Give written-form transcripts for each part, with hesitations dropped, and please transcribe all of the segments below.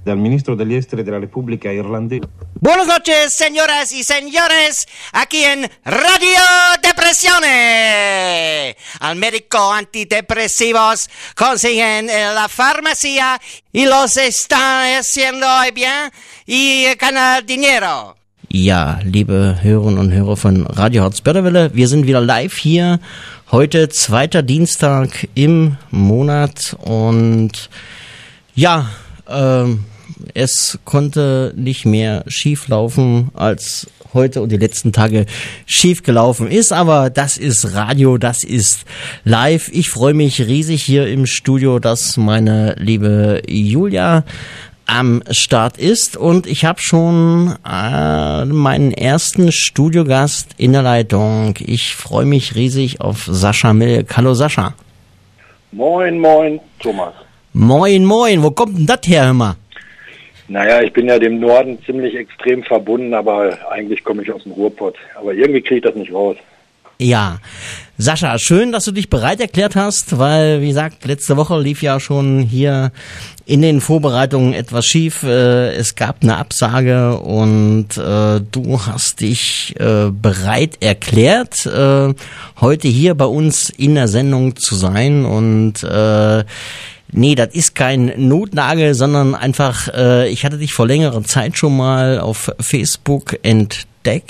dal ministro degli esteri della Repubblica Irlandese. Buenas noches, señoras y señores, aquí en Radio Depresione. Al médico antidepresivos consiguen en la farmacia y los están haciendo bien y ganan dinero. Ja, liebe Hörerinnen und Hörer von Radio Harzbörderwelle, wir sind wieder live hier. Heute 2. Dienstag im Monat und ja, es konnte nicht mehr schief laufen, als heute und die letzten Tage schief gelaufen ist, aber das ist Radio, das ist live. Ich freue mich riesig hier im Studio, dass meine liebe Julia am Start ist und ich habe schon meinen ersten Studiogast in der Leitung. Ich freue mich riesig auf Sascha Milk. Hallo Sascha. Moin, moin, Thomas. Moin, moin. Wo kommt denn das her, hör mal? Naja, ich bin ja dem Norden ziemlich extrem verbunden, aber eigentlich komme ich aus dem Ruhrpott. Aber irgendwie kriege ich das nicht raus. Ja, Sascha, schön, dass du dich bereit erklärt hast, weil, wie gesagt, letzte Woche lief ja schon hier in den Vorbereitungen etwas schief. Es gab eine Absage und du hast dich bereit erklärt, heute hier bei uns in der Sendung zu sein und nee, das ist kein Notnagel, sondern einfach, ich hatte dich vor längerer Zeit schon mal auf Facebook entdeckt.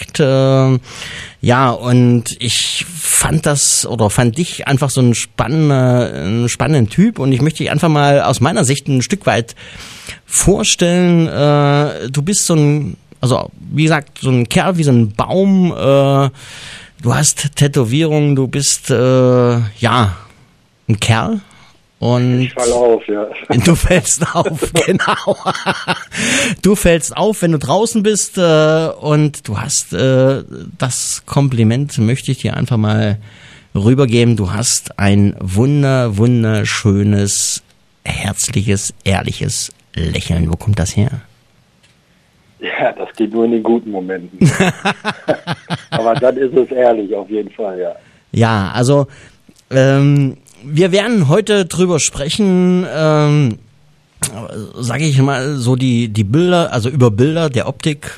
Ja, und ich fand dich einfach so einen spannenden Typ und ich möchte dich einfach mal aus meiner Sicht ein Stück weit vorstellen. Du bist wie gesagt, so ein Kerl wie so ein Baum. Du hast Tätowierungen, du bist, ein Kerl. Und ich fall auf, ja. Du fällst auf, genau. Du fällst auf, wenn du draußen bist und du hast das Kompliment, möchte ich dir einfach mal rübergeben. Du hast ein wunderschönes, herzliches, ehrliches Lächeln. Wo kommt das her? Ja, das geht nur in den guten Momenten. Aber dann ist es ehrlich, auf jeden Fall, ja. Ja, also wir werden heute drüber sprechen, sage ich mal, so die Bilder, also über Bilder der Optik,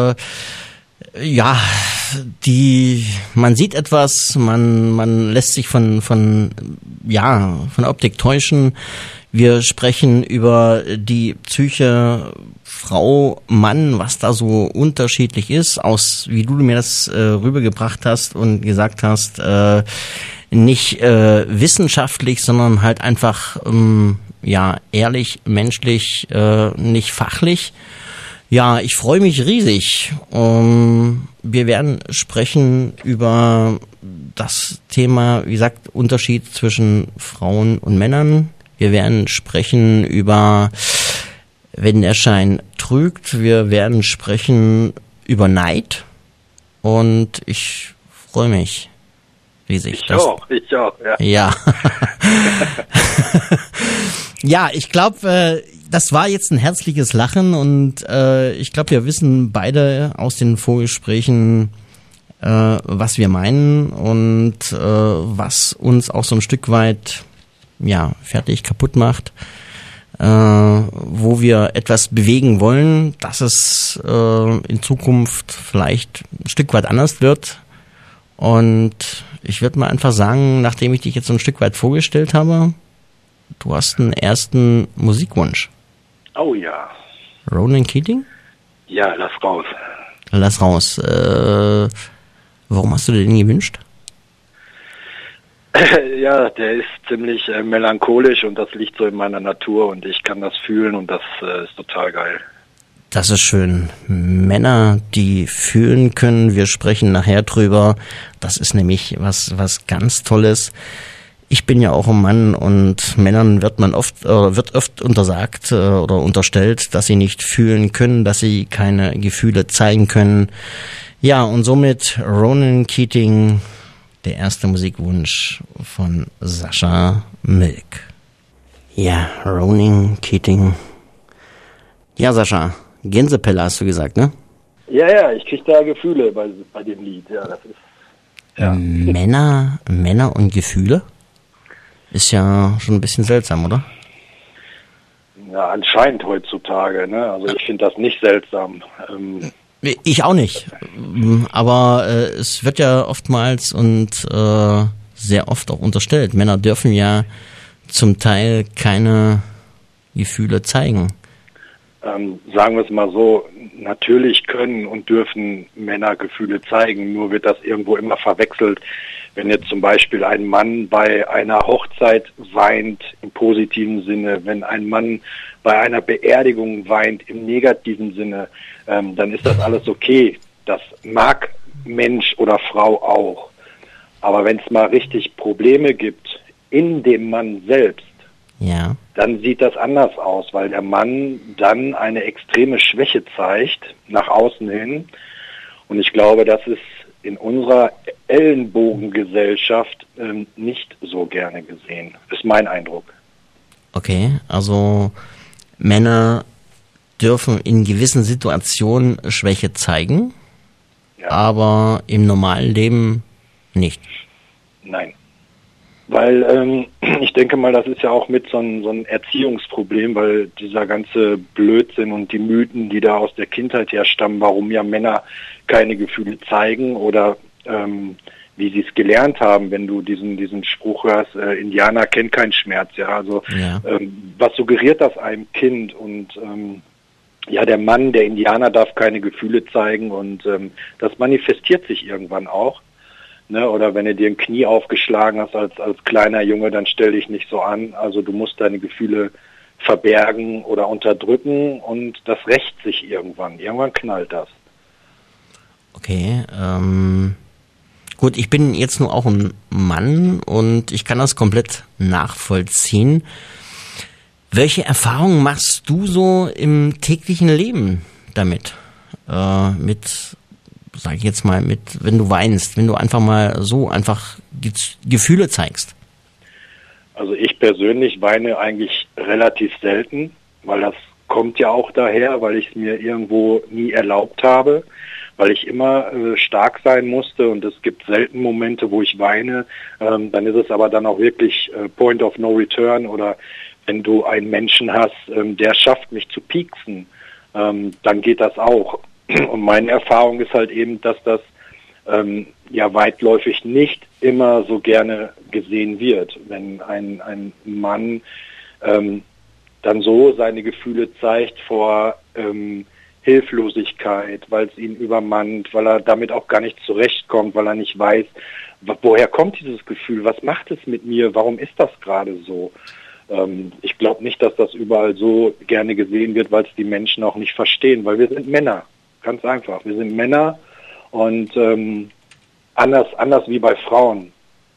man sieht etwas, man lässt sich von Optik täuschen. Wir sprechen über die Psyche Frau, Mann, was da so unterschiedlich ist, wie du mir das rübergebracht hast und gesagt hast, nicht wissenschaftlich, sondern halt einfach ehrlich, menschlich, nicht fachlich. Ja, ich freue mich riesig. Wir werden sprechen über das Thema, wie gesagt, Unterschied zwischen Frauen und Männern. Wir werden sprechen über, wenn der Schein trügt. Wir werden sprechen über Neid. Und ich freue mich riesig. Ich auch, ja. Ja. Ja, ich glaube, das war jetzt ein herzliches Lachen und ich glaube, wir wissen beide aus den Vorgesprächen, was wir meinen und was uns auch so ein Stück weit fertig kaputt macht, wo wir etwas bewegen wollen, dass es in Zukunft vielleicht ein Stück weit anders wird. Und ich würde mal einfach sagen, nachdem ich dich jetzt so ein Stück weit vorgestellt habe, du hast einen ersten Musikwunsch. Oh ja. Ronan Keating? Ja, lass raus. Lass raus. Warum hast du dir den gewünscht? Ja, der ist ziemlich melancholisch und das liegt so in meiner Natur und ich kann das fühlen und das ist total geil. Das ist schön. Männer, die fühlen können, wir sprechen nachher drüber. Das ist nämlich was ganz Tolles. Ich bin ja auch ein Mann und Männern wird oft untersagt oder unterstellt, dass sie nicht fühlen können, dass sie keine Gefühle zeigen können. Ja, und somit Ronan Keating, der erste Musikwunsch von Sascha Milk. Ja, Ronan Keating. Ja, Sascha, Gänsepelle hast du gesagt, ne? Ja, ich krieg da Gefühle bei dem Lied. Ja, das ist. Ja. Männer und Gefühle? Ist ja schon ein bisschen seltsam, oder? Ja, anscheinend heutzutage, ne? Also ich finde das nicht seltsam. Ich auch nicht. Aber es wird ja oftmals und sehr oft auch unterstellt, Männer dürfen ja zum Teil keine Gefühle zeigen. Sagen wir es mal so, natürlich können und dürfen Männer Gefühle zeigen, nur wird das irgendwo immer verwechselt. Wenn jetzt zum Beispiel ein Mann bei einer Hochzeit weint im positiven Sinne, wenn ein Mann bei einer Beerdigung weint im negativen Sinne, dann ist das alles okay. Das mag Mensch oder Frau auch. Aber wenn es mal richtig Probleme gibt in dem Mann selbst, ja, dann sieht das anders aus, weil der Mann dann eine extreme Schwäche zeigt nach außen hin. Und ich glaube, das ist in unserer Ellenbogengesellschaft nicht so gerne gesehen. Ist mein Eindruck. Okay, also Männer dürfen in gewissen Situationen Schwäche zeigen, Ja. aber im normalen Leben nicht. Nein. Weil ich denke mal, das ist ja auch mit so ein Erziehungsproblem, weil dieser ganze Blödsinn und die Mythen, die da aus der Kindheit herstammen, warum ja Männer keine Gefühle zeigen oder wie sie es gelernt haben, wenn du diesen Spruch hörst, Indianer kennen keinen Schmerz, ja, also Ja. Was suggeriert das einem Kind? Und ja, der Mann, der Indianer darf keine Gefühle zeigen und das manifestiert sich irgendwann auch. Ne, oder wenn du dir ein Knie aufgeschlagen hast als kleiner Junge, dann stell dich nicht so an. Also du musst deine Gefühle verbergen oder unterdrücken und das rächt sich irgendwann. Irgendwann knallt das. Okay, gut, ich bin jetzt nur auch ein Mann und ich kann das komplett nachvollziehen. Welche Erfahrungen machst du so im täglichen Leben damit? Sag ich jetzt mal, wenn du weinst, wenn du einfach mal so einfach Gefühle zeigst? Also ich persönlich weine eigentlich relativ selten, weil das kommt ja auch daher, weil ich es mir irgendwo nie erlaubt habe, weil ich immer stark sein musste und es gibt selten Momente, wo ich weine. Dann ist es aber dann auch wirklich Point of No Return oder wenn du einen Menschen hast, der schafft, mich zu pieksen, dann geht das auch. Und meine Erfahrung ist halt eben, dass das ja weitläufig nicht immer so gerne gesehen wird. Wenn ein Mann dann so seine Gefühle zeigt vor Hilflosigkeit, weil es ihn übermannt, weil er damit auch gar nicht zurechtkommt, weil er nicht weiß, woher kommt dieses Gefühl, was macht es mit mir, warum ist das gerade so? Ich glaube nicht, dass das überall so gerne gesehen wird, weil es die Menschen auch nicht verstehen, weil wir sind Männer. Ganz einfach. Wir sind Männer und anders wie bei Frauen.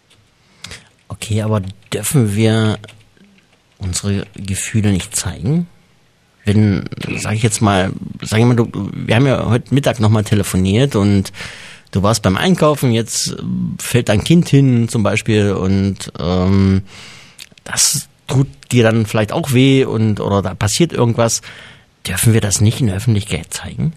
Okay, aber dürfen wir unsere Gefühle nicht zeigen? Wenn, wir haben ja heute Mittag nochmal telefoniert und du warst beim Einkaufen, jetzt fällt dein Kind hin zum Beispiel und das tut dir dann vielleicht auch weh oder da passiert irgendwas. Dürfen wir das nicht in der Öffentlichkeit zeigen?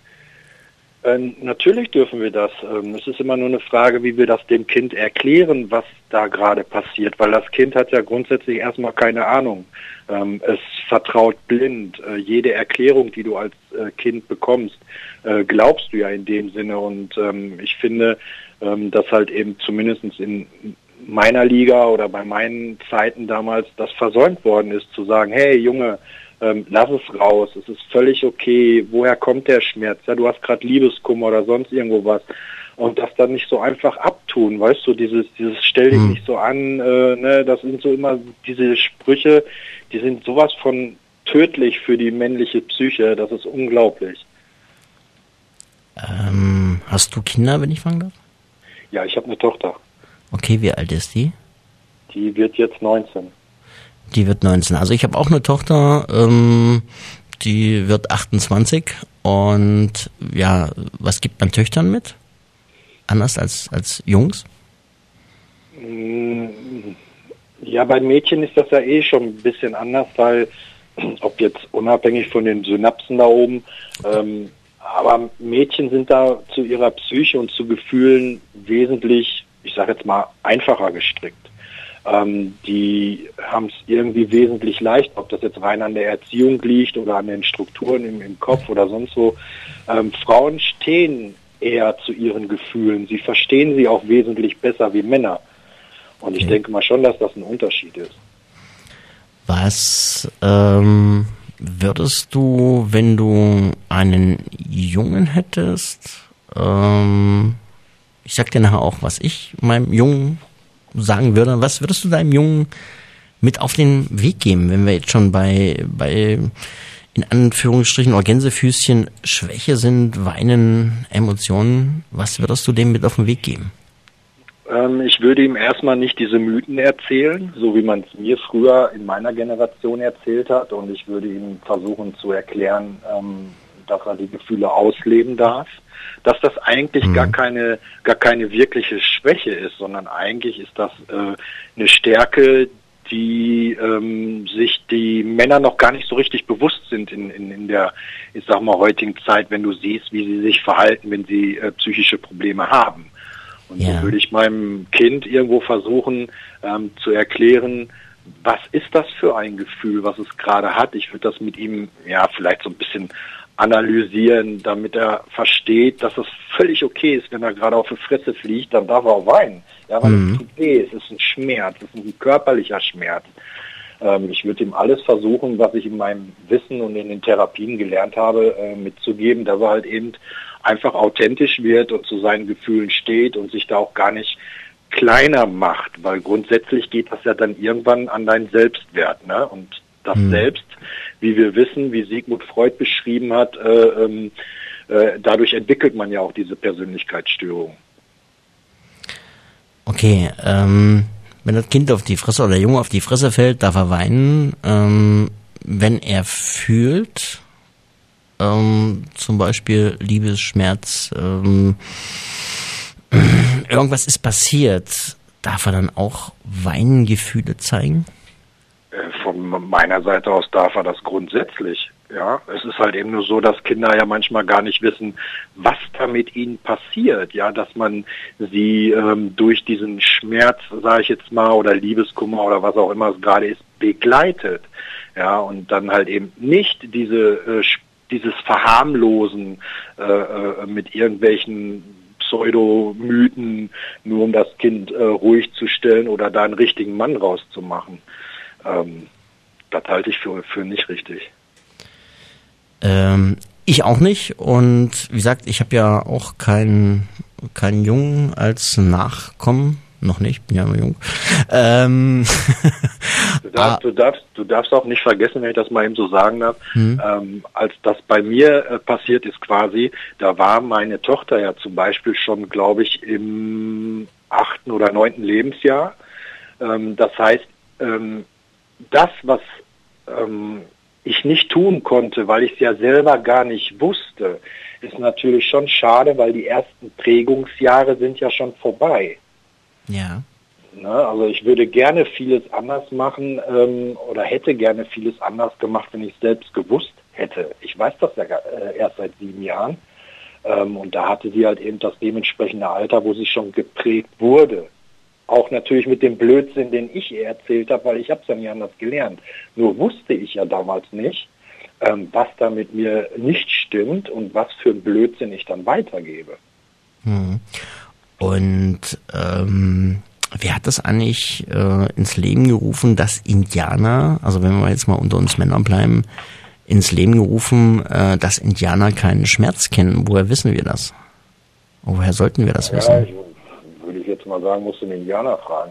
Natürlich dürfen wir das. Es ist immer nur eine Frage, wie wir das dem Kind erklären, was da gerade passiert, weil das Kind hat ja grundsätzlich erstmal keine Ahnung. Es vertraut blind. Jede Erklärung, die du als Kind bekommst, glaubst du ja in dem Sinne. Und ich finde, dass halt eben zumindest in meiner Liga oder bei meinen Zeiten damals das versäumt worden ist, zu sagen, hey Junge, lass es raus, es ist völlig okay, woher kommt der Schmerz? Ja, du hast gerade Liebeskummer oder sonst irgendwo was. Und das dann nicht so einfach abtun, weißt du, dieses stell dich nicht so an, ne, das sind so immer diese Sprüche, die sind sowas von tödlich für die männliche Psyche, das ist unglaublich. Hast du Kinder, wenn ich fragen darf? Ja, ich habe eine Tochter. Okay, wie alt ist die? Die wird jetzt 19. Die wird 19. Also ich habe auch eine Tochter, die wird 28 und ja, was gibt man Töchtern mit? Anders als Jungs? Ja, bei Mädchen ist das ja eh schon ein bisschen anders, weil, ob jetzt unabhängig von den Synapsen da oben, aber Mädchen sind da zu ihrer Psyche und zu Gefühlen wesentlich, ich sage jetzt mal, einfacher gestrickt. Die haben es irgendwie wesentlich leicht, ob das jetzt rein an der Erziehung liegt oder an den Strukturen im Kopf oder sonst wo. Frauen stehen eher zu ihren Gefühlen. Sie verstehen sie auch wesentlich besser wie Männer. Und ich denke mal schon, dass das ein Unterschied ist. Was würdest du, wenn du einen Jungen hättest, ich sag dir nachher auch, was ich meinem Jungen sagen würde, was würdest du deinem Jungen mit auf den Weg geben, wenn wir jetzt schon bei in Anführungsstrichen oder Gänsefüßchen Schwäche sind, Weinen, Emotionen, was würdest du dem mit auf den Weg geben? Ich würde ihm erstmal nicht diese Mythen erzählen, so wie man es mir früher in meiner Generation erzählt hat, und ich würde ihm versuchen zu erklären, dass er die Gefühle ausleben darf, dass das eigentlich gar keine wirkliche Schwäche ist, sondern eigentlich ist das eine Stärke, die sich die Männer noch gar nicht so richtig bewusst sind in der, ich sag mal, heutigen Zeit, wenn du siehst, wie sie sich verhalten, wenn sie psychische Probleme haben. Und so würde ich meinem Kind irgendwo versuchen zu erklären, was ist das für ein Gefühl, was es gerade hat. Ich würde das mit ihm vielleicht so ein bisschen analysieren, damit er versteht, dass es völlig okay ist, wenn er gerade auf die Fresse fliegt, dann darf er auch weinen. Ja, weil es tut weh, es ist ein Schmerz, es ist ein körperlicher Schmerz. Ich würde ihm alles versuchen, was ich in meinem Wissen und in den Therapien gelernt habe, mitzugeben, dass er halt eben einfach authentisch wird und zu seinen Gefühlen steht und sich da auch gar nicht kleiner macht, weil grundsätzlich geht das ja dann irgendwann an deinen Selbstwert, ne? Und das Selbst, wie wir wissen, wie Sigmund Freud beschrieben hat, dadurch entwickelt man ja auch diese Persönlichkeitsstörung. Okay, wenn das Kind auf die Fresse oder der Junge auf die Fresse fällt, darf er weinen. Wenn er fühlt, zum Beispiel Liebesschmerz, irgendwas ist passiert, darf er dann auch Weingefühle zeigen? Von meiner Seite aus darf er das grundsätzlich. Ja, es ist halt eben nur so, dass Kinder ja manchmal gar nicht wissen, was da mit ihnen passiert. Ja, dass man sie durch diesen Schmerz, sage ich jetzt mal, oder Liebeskummer oder was auch immer es gerade ist, begleitet. Ja, und dann halt eben nicht dieses Verharmlosen mit irgendwelchen Pseudomythen, nur um das Kind ruhig zu stellen oder da einen richtigen Mann rauszumachen. Das halte ich für nicht richtig. Ich auch nicht, und wie gesagt, ich habe ja auch keinen Jungen als Nachkommen, noch nicht, bin ja nur jung. Du darfst auch nicht vergessen, wenn ich das mal eben so sagen darf, als das bei mir passiert ist quasi, da war meine Tochter ja zum Beispiel schon, glaube ich, im 8. oder 9. Lebensjahr. Das heißt, das, was ich nicht tun konnte, weil ich es ja selber gar nicht wusste, ist natürlich schon schade, weil die ersten Prägungsjahre sind ja schon vorbei. Ja. Ne, also ich würde gerne vieles anders machen oder hätte gerne vieles anders gemacht, wenn ich es selbst gewusst hätte. Ich weiß das ja erst seit 7 Jahren und da hatte sie halt eben das dementsprechende Alter, wo sie schon geprägt wurde. Auch natürlich mit dem Blödsinn, den ich ihr erzählt habe, weil ich habe es ja nie anders gelernt. Nur wusste ich ja damals nicht, was da mit mir nicht stimmt und was für ein Blödsinn ich dann weitergebe. Und wer hat das eigentlich ins Leben gerufen, dass Indianer, also wenn wir jetzt mal unter uns Männern bleiben, ins Leben gerufen, dass Indianer keinen Schmerz kennen? Woher wissen wir das? Woher sollten wir das wissen? Würde ich jetzt mal sagen, musst du den Indianer fragen.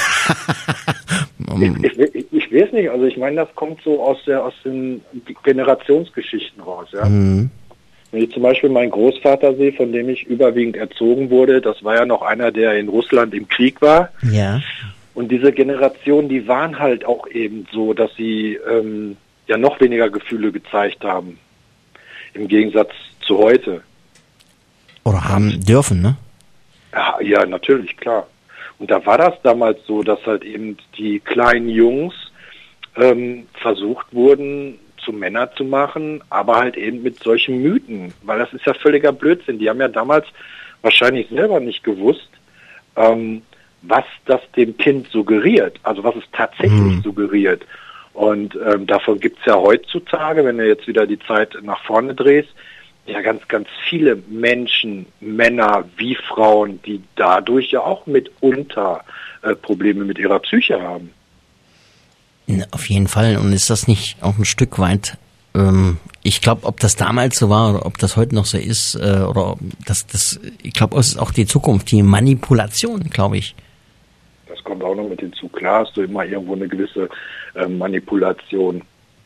Ich weiß nicht, also ich meine, das kommt so aus den Generationsgeschichten raus, ja. Wenn ich zum Beispiel meinen Großvater sehe, von dem ich überwiegend erzogen wurde, das war ja noch einer, der in Russland im Krieg war. Ja. Und diese Generation, die waren halt auch eben so, dass sie ja noch weniger Gefühle gezeigt haben. Im Gegensatz zu heute. Oder haben dürfen, ne? Ja, natürlich, klar. Und da war das damals so, dass halt eben die kleinen Jungs versucht wurden, zu Männer zu machen, aber halt eben mit solchen Mythen, weil das ist ja völliger Blödsinn. Die haben ja damals wahrscheinlich selber nicht gewusst, was das dem Kind suggeriert, also was es tatsächlich suggeriert. Und davon gibt es ja heutzutage, wenn du jetzt wieder die Zeit nach vorne drehst, ja ganz, ganz viele Menschen, Männer wie Frauen, die dadurch ja auch mitunter Probleme mit ihrer Psyche haben. Auf jeden Fall. Und ist das nicht auch ein Stück weit, ich glaube, ob das damals so war oder ob das heute noch so ist, oder ich glaube, es ist auch die Zukunft, die Manipulation, glaube ich. Das kommt auch noch mit hinzu. Klar hast du immer irgendwo eine gewisse Manipulation.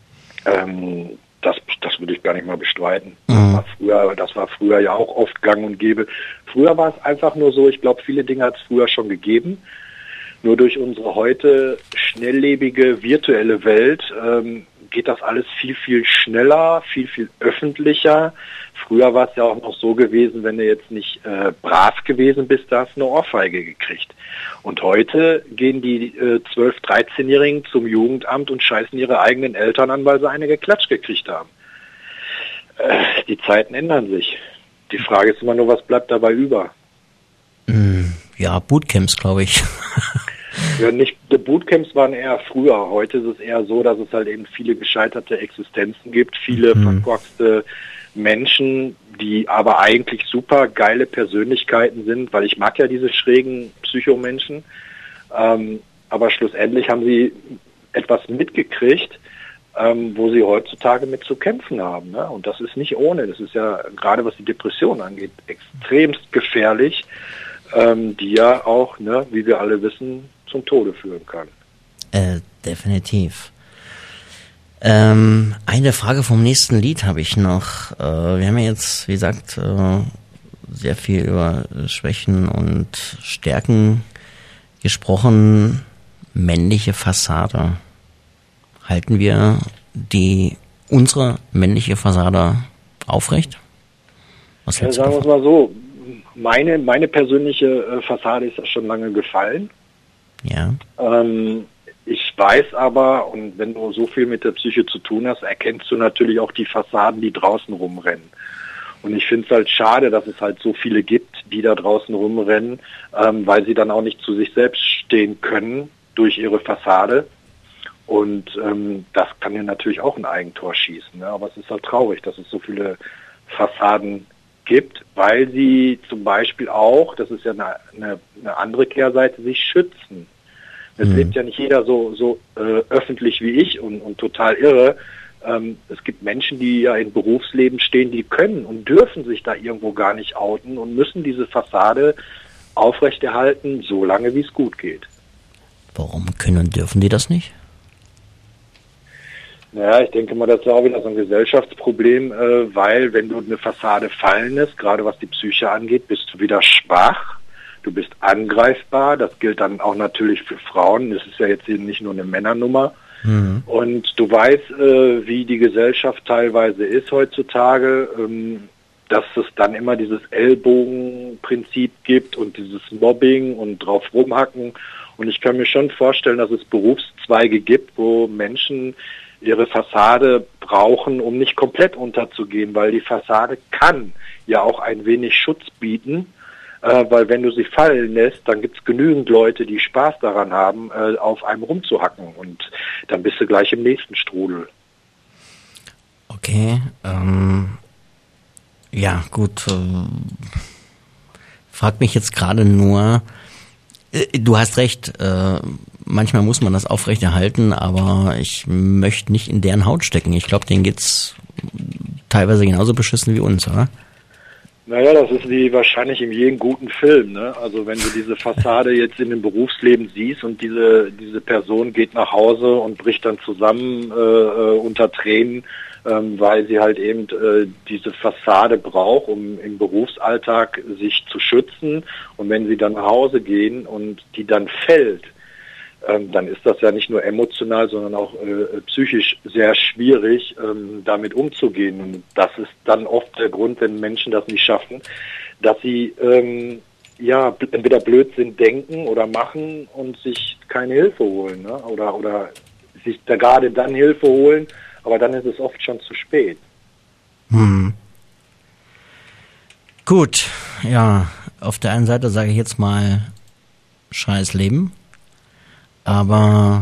Das würde ich gar nicht mal bestreiten. Das war früher ja auch oft gang und gäbe. Früher war es einfach nur so, ich glaube, viele Dinge hat es früher schon gegeben. Nur durch unsere heute schnelllebige virtuelle Welt geht das alles viel, viel schneller, viel, viel öffentlicher. Früher war es ja auch noch so gewesen, wenn du jetzt nicht brav gewesen bist, da hast du eine Ohrfeige gekriegt. Und heute gehen die 12-, 13-Jährigen zum Jugendamt und scheißen ihre eigenen Eltern an, weil sie eine geklatscht gekriegt haben. Die Zeiten ändern sich. Die Frage ist immer nur, was bleibt dabei über? Ja, Bootcamps, glaube ich. Ja, die Bootcamps waren eher früher. Heute ist es eher so, dass es halt eben viele gescheiterte Existenzen gibt, viele verkorkste Menschen, die aber eigentlich super geile Persönlichkeiten sind, weil ich mag ja diese schrägen Psychomenschen. Aber schlussendlich haben sie etwas mitgekriegt, wo sie heutzutage mit zu kämpfen haben. Ne? Und das ist nicht ohne. Das ist ja gerade was die Depression angeht, extremst gefährlich, die ja auch, ne, wie wir alle wissen, zum Tode führen kann. Definitiv. Eine Frage vom nächsten Lied habe ich noch. Wir haben ja jetzt, wie gesagt, sehr viel über Schwächen und Stärken gesprochen. Männliche Fassade. Halten wir unsere männliche Fassade aufrecht? Was ja, sagen wir es mal so. Meine persönliche Fassade ist ja schon lange gefallen. Ja. Ich weiß aber, und wenn du so viel mit der Psyche zu tun hast, erkennst du natürlich auch die Fassaden, die draußen rumrennen. Und ich finde es halt schade, dass es halt so viele gibt, die da draußen rumrennen, weil sie dann auch nicht zu sich selbst stehen können durch ihre Fassade. Und das kann ja natürlich auch ein Eigentor schießen. Ne? Aber es ist halt traurig, dass es so viele Fassaden gibt, weil sie zum Beispiel auch, das ist ja eine andere Kehrseite, sich schützen. Es lebt ja nicht jeder so öffentlich wie ich und total irre. Es gibt Menschen, die ja im Berufsleben stehen, die können und dürfen sich da irgendwo gar nicht outen und müssen diese Fassade aufrechterhalten, so lange wie es gut geht. Warum können und dürfen die das nicht? Naja, ich denke mal, das ist auch wieder so ein Gesellschaftsproblem, weil wenn du eine Fassade fallen lässt, gerade was die Psyche angeht, bist du wieder schwach, du bist angreifbar, das gilt dann auch natürlich für Frauen, das ist ja jetzt eben nicht nur eine Männernummer. Und du weißt, wie die Gesellschaft teilweise ist heutzutage, dass es dann immer dieses Ellbogenprinzip gibt und dieses Mobbing und drauf rumhacken. Und ich kann mir schon vorstellen, dass es Berufszweige gibt, wo Menschen ihre Fassade brauchen, um nicht komplett unterzugehen, weil die Fassade kann ja auch ein wenig Schutz bieten, weil wenn du sie fallen lässt, dann gibt es genügend Leute, die Spaß daran haben, auf einem rumzuhacken und dann bist du gleich im nächsten Strudel. Okay, ja gut, frag mich jetzt gerade nur, du hast recht, manchmal muss man das aufrechterhalten, aber ich möchte nicht in deren Haut stecken. Ich glaube, denen geht's teilweise genauso beschissen wie uns, oder? Naja, das ist wie wahrscheinlich in jedem guten Film, ne? Also wenn du diese Fassade jetzt in dem Berufsleben siehst und diese Person geht nach Hause und bricht dann zusammen unter Tränen, weil sie halt eben diese Fassade braucht, um im Berufsalltag sich zu schützen. Und wenn sie dann nach Hause gehen und die dann fällt, dann ist das ja nicht nur emotional, sondern auch psychisch sehr schwierig, damit umzugehen. Und das ist dann oft der Grund, wenn Menschen das nicht schaffen, dass sie entweder Blödsinn denken oder machen und sich keine Hilfe holen, ne? Oder sich da gerade dann Hilfe holen, aber dann ist es oft schon zu spät. Gut, ja, auf der einen Seite sage ich jetzt mal, scheiß Leben. Aber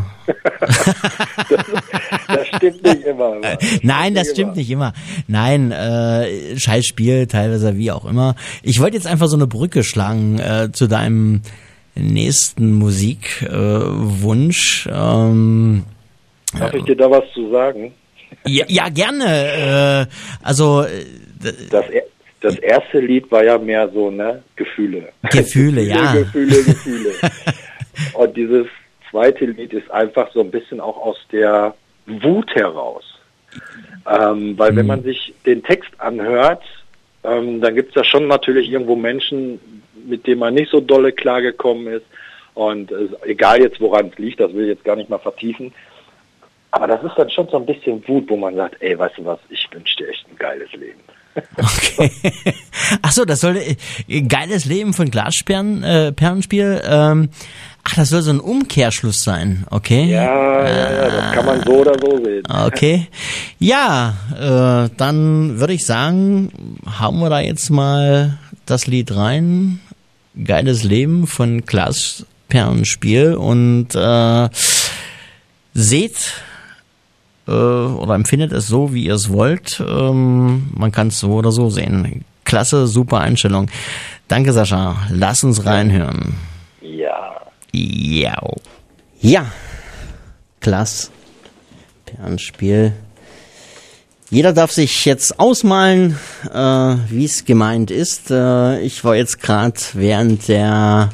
das stimmt nicht immer. Nein, das stimmt nicht immer. Nein, scheiß Spiel, teilweise wie auch immer. Ich wollte jetzt einfach so eine Brücke schlagen zu deinem nächsten Musikwunsch. Darf ich dir da was zu sagen? Ja, gerne. Das erste Lied war ja mehr so, ne, Gefühle. Gefühle, ja. Gefühle. Und dieses zweite Lied ist einfach so ein bisschen auch aus der Wut heraus. Weil wenn man sich den Text anhört, dann gibt es da schon natürlich irgendwo Menschen, mit denen man nicht so dolle klargekommen ist. Und egal jetzt, woran es liegt, das will ich jetzt gar nicht mal vertiefen. Aber das ist dann schon so ein bisschen Wut, wo man sagt, ey, weißt du was, ich wünsche dir echt ein geiles Leben. Okay. Achso, das soll geiles Leben von Glasperlenspiel. Das soll so ein Umkehrschluss sein, okay? Ja, das kann man so oder so sehen. Okay. Ja, dann würde ich sagen, hauen wir da jetzt mal das Lied rein. Geiles Leben von Glasperlenspiel und seht oder empfindet es so, wie ihr es wollt. Man kann es so oder so sehen. Klasse, super Einstellung. Danke, Sascha. Lass uns reinhören. Ja. Ja. Klasse. Perlenspiel. Jeder darf sich jetzt ausmalen, wie es gemeint ist. Ich war jetzt gerade während der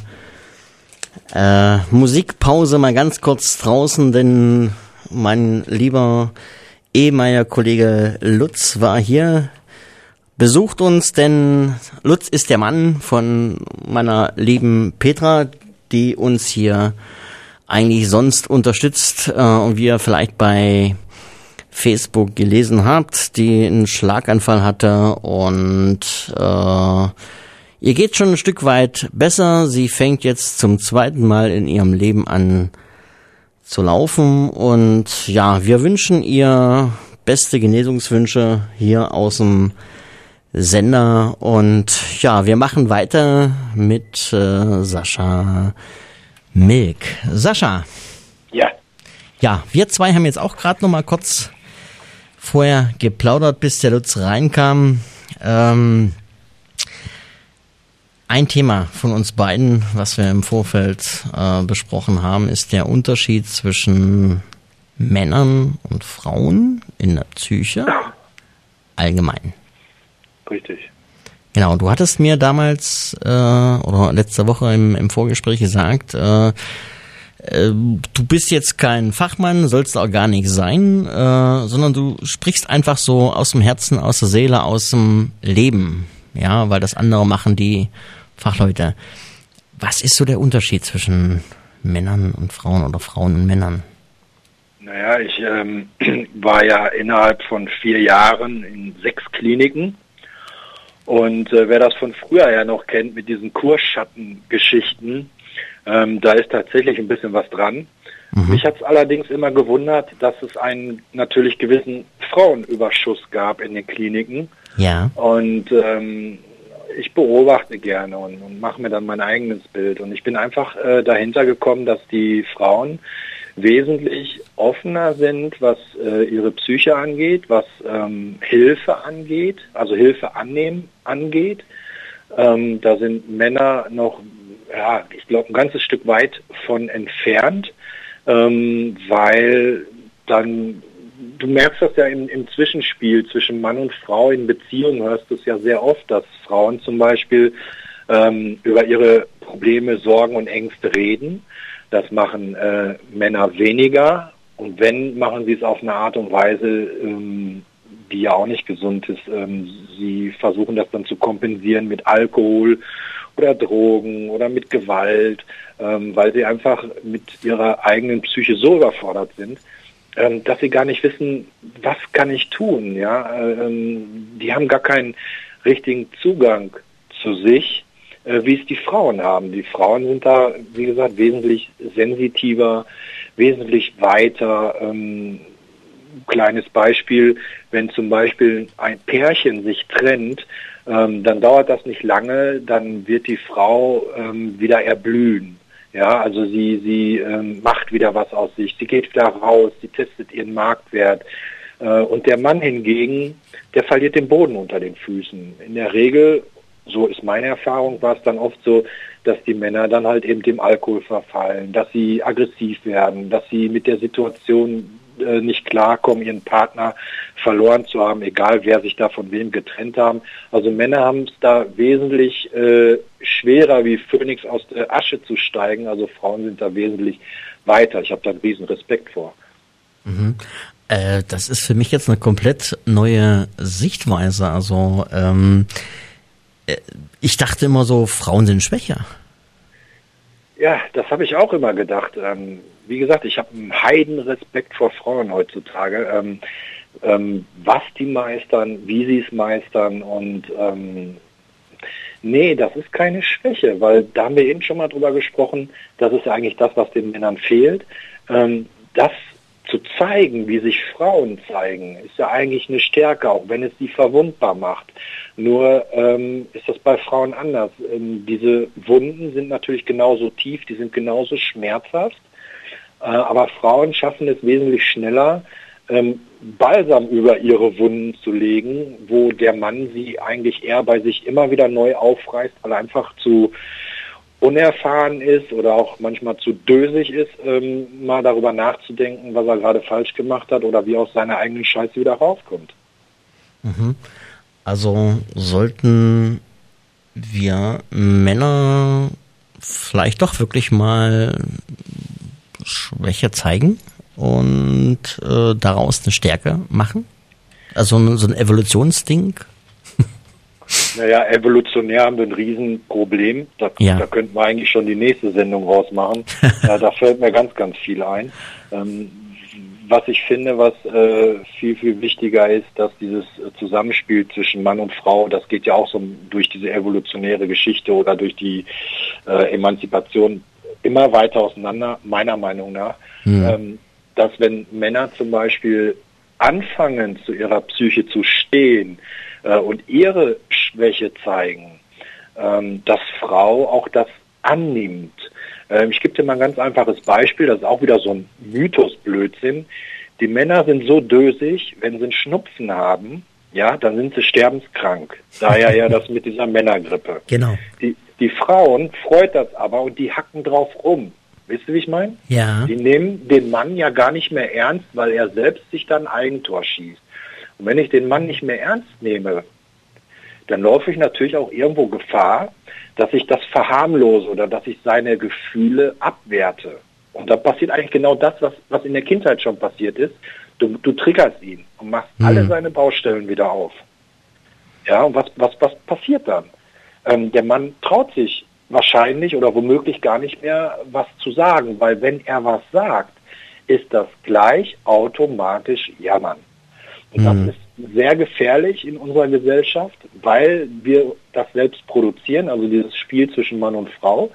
Musikpause mal ganz kurz draußen, denn mein lieber ehemaliger Kollege Lutz war hier, besucht uns, denn Lutz ist der Mann von meiner lieben Petra, die uns hier eigentlich sonst unterstützt und wie ihr vielleicht bei Facebook gelesen habt, die einen Schlaganfall hatte und ihr geht schon ein Stück weit besser. Sie fängt jetzt zum zweiten Mal in ihrem Leben an zu laufen und ja, wir wünschen ihr beste Genesungswünsche hier aus dem Sender und ja, wir machen weiter mit Sascha Milk. Sascha. Ja. Ja, wir zwei haben jetzt auch gerade noch mal kurz vorher geplaudert, bis der Lutz reinkam. Ein Thema von uns beiden, was wir im Vorfeld besprochen haben, ist der Unterschied zwischen Männern und Frauen in der Psyche allgemein. Richtig. Genau, du hattest mir damals oder letzte Woche im Vorgespräch gesagt, du bist jetzt kein Fachmann, sollst auch gar nicht sein, sondern du sprichst einfach so aus dem Herzen, aus der Seele, aus dem Leben, ja, weil das andere machen die Fachleute. Was ist so der Unterschied zwischen Männern und Frauen oder Frauen und Männern? Naja, ich war ja innerhalb von 4 Jahren in 6 Kliniken und wer das von früher ja noch kennt mit diesen Kurschattengeschichten, da ist tatsächlich ein bisschen was dran. Mich hat es allerdings immer gewundert, dass es einen natürlich gewissen Frauenüberschuss gab in den Kliniken. Ja. Und ich beobachte gerne und mache mir dann mein eigenes Bild. Und ich bin einfach dahinter gekommen, dass die Frauen wesentlich offener sind, was ihre Psyche angeht, was Hilfe angeht, also Hilfe annehmen angeht. Da sind Männer noch, ja, ich glaube, ein ganzes Stück weit von entfernt, weil dann, du merkst das ja im Zwischenspiel zwischen Mann und Frau in Beziehungen, hörst du es ja sehr oft, dass Frauen zum Beispiel über ihre Probleme, Sorgen und Ängste reden. Das machen Männer weniger und wenn, machen sie es auf eine Art und Weise, die ja auch nicht gesund ist. Sie versuchen das dann zu kompensieren mit Alkohol oder Drogen oder mit Gewalt, weil sie einfach mit ihrer eigenen Psyche so überfordert sind, dass sie gar nicht wissen, was kann ich tun. Ja? Die haben gar keinen richtigen Zugang zu sich, wie es die Frauen haben. Die Frauen sind da, wie gesagt, wesentlich sensitiver, wesentlich weiter. Kleines Beispiel, wenn zum Beispiel ein Pärchen sich trennt, dann dauert das nicht lange, dann wird die Frau wieder erblühen. Ja, also sie macht wieder was aus sich, sie geht wieder raus, sie testet ihren Marktwert. Und der Mann hingegen, der verliert den Boden unter den Füßen. In der Regel, so ist meine Erfahrung, war es dann oft so, dass die Männer dann halt eben dem Alkohol verfallen, dass sie aggressiv werden, dass sie mit der Situation nicht klarkommen, ihren Partner verloren zu haben, egal wer sich da von wem getrennt haben. Also Männer haben es da wesentlich schwerer, wie Phönix aus der Asche zu steigen. Also Frauen sind da wesentlich weiter. Ich habe da einen riesen Respekt vor. Mhm. Das ist für mich jetzt eine komplett neue Sichtweise. Also ich dachte immer so, Frauen sind schwächer. Ja, das habe ich auch immer gedacht. Wie gesagt, ich habe einen Heidenrespekt vor Frauen heutzutage. Was die meistern, wie sie es meistern und nee, das ist keine Schwäche, weil da haben wir eben schon mal drüber gesprochen, das ist ja eigentlich das, was den Männern fehlt. Das zu zeigen, wie sich Frauen zeigen, ist ja eigentlich eine Stärke, auch wenn es sie verwundbar macht. Nur ist das bei Frauen anders. Diese Wunden sind natürlich genauso tief, die sind genauso schmerzhaft, aber Frauen schaffen es wesentlich schneller, Balsam über ihre Wunden zu legen, wo der Mann sie eigentlich eher bei sich immer wieder neu aufreißt, weil er einfach zu unerfahren ist oder auch manchmal zu dösig ist, mal darüber nachzudenken, was er gerade falsch gemacht hat oder wie aus seiner eigenen Scheiße wieder rauskommt. Mhm. Also sollten wir Männer vielleicht doch wirklich mal Schwäche zeigen und daraus eine Stärke machen? Also so ein Evolutionsding? Naja, evolutionär haben wir ein Riesenproblem. Da könnten wir eigentlich schon die nächste Sendung rausmachen. Da fällt mir ganz, ganz viel ein. Was ich finde, was viel, viel wichtiger ist, dass dieses Zusammenspiel zwischen Mann und Frau, das geht ja auch so durch diese evolutionäre Geschichte oder durch die Emanzipation immer weiter auseinander, meiner Meinung nach, dass wenn Männer zum Beispiel anfangen, zu ihrer Psyche zu stehen und ihre Schwäche zeigen, dass Frau auch das annimmt. Ich gebe dir mal ein ganz einfaches Beispiel, das ist auch wieder so ein Mythos-Blödsinn. Die Männer sind so dösig, wenn sie einen Schnupfen haben, ja, dann sind sie sterbenskrank. Daher ja das mit dieser Männergrippe. Genau. Die Frauen freut das aber und die hacken drauf rum. Wisst ihr, wie ich meine? Ja. Die nehmen den Mann ja gar nicht mehr ernst, weil er selbst sich dann ein Eigentor schießt. Und wenn ich den Mann nicht mehr ernst nehme, dann laufe ich natürlich auch irgendwo Gefahr, dass ich das verharmlose oder dass ich seine Gefühle abwerte. Und da passiert eigentlich genau das, was in der Kindheit schon passiert ist. Du triggerst ihn und machst alle seine Baustellen wieder auf. Ja, und was passiert dann? Der Mann traut sich wahrscheinlich oder womöglich gar nicht mehr was zu sagen, weil wenn er was sagt, ist das gleich automatisch Jammern. Und das ist sehr gefährlich in unserer Gesellschaft, weil wir das selbst produzieren, also dieses Spiel zwischen Mann und Frau.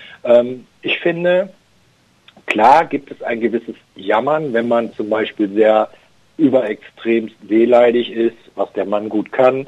Ich finde, klar gibt es ein gewisses Jammern, wenn man zum Beispiel sehr überextremst wehleidig ist, was der Mann gut kann.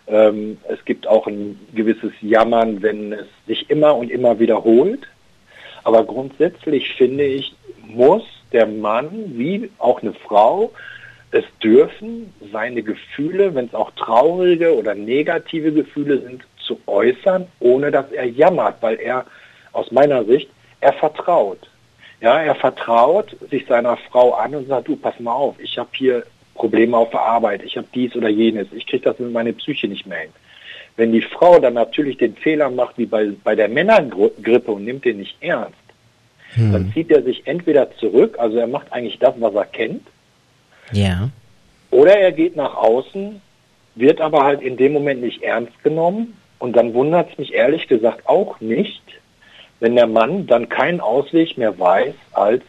Es gibt auch ein gewisses Jammern, wenn es sich immer und immer wiederholt. Aber grundsätzlich finde ich, muss der Mann wie auch eine Frau es dürfen, seine Gefühle, wenn es auch traurige oder negative Gefühle sind, zu äußern, ohne dass er jammert, weil er, aus meiner Sicht, er vertraut. Ja, er vertraut sich seiner Frau an und sagt, du, pass mal auf, ich habe hier Probleme auf der Arbeit, ich habe dies oder jenes, ich kriege das mit meiner Psyche nicht mehr hin. Wenn die Frau dann natürlich den Fehler macht, wie bei der Männergrippe und nimmt den nicht ernst, dann zieht er sich entweder zurück, also er macht eigentlich das, was er kennt, ja. Oder er geht nach außen, wird aber halt in dem Moment nicht ernst genommen und dann wundert es mich ehrlich gesagt auch nicht, wenn der Mann dann keinen Ausweg mehr weiß als,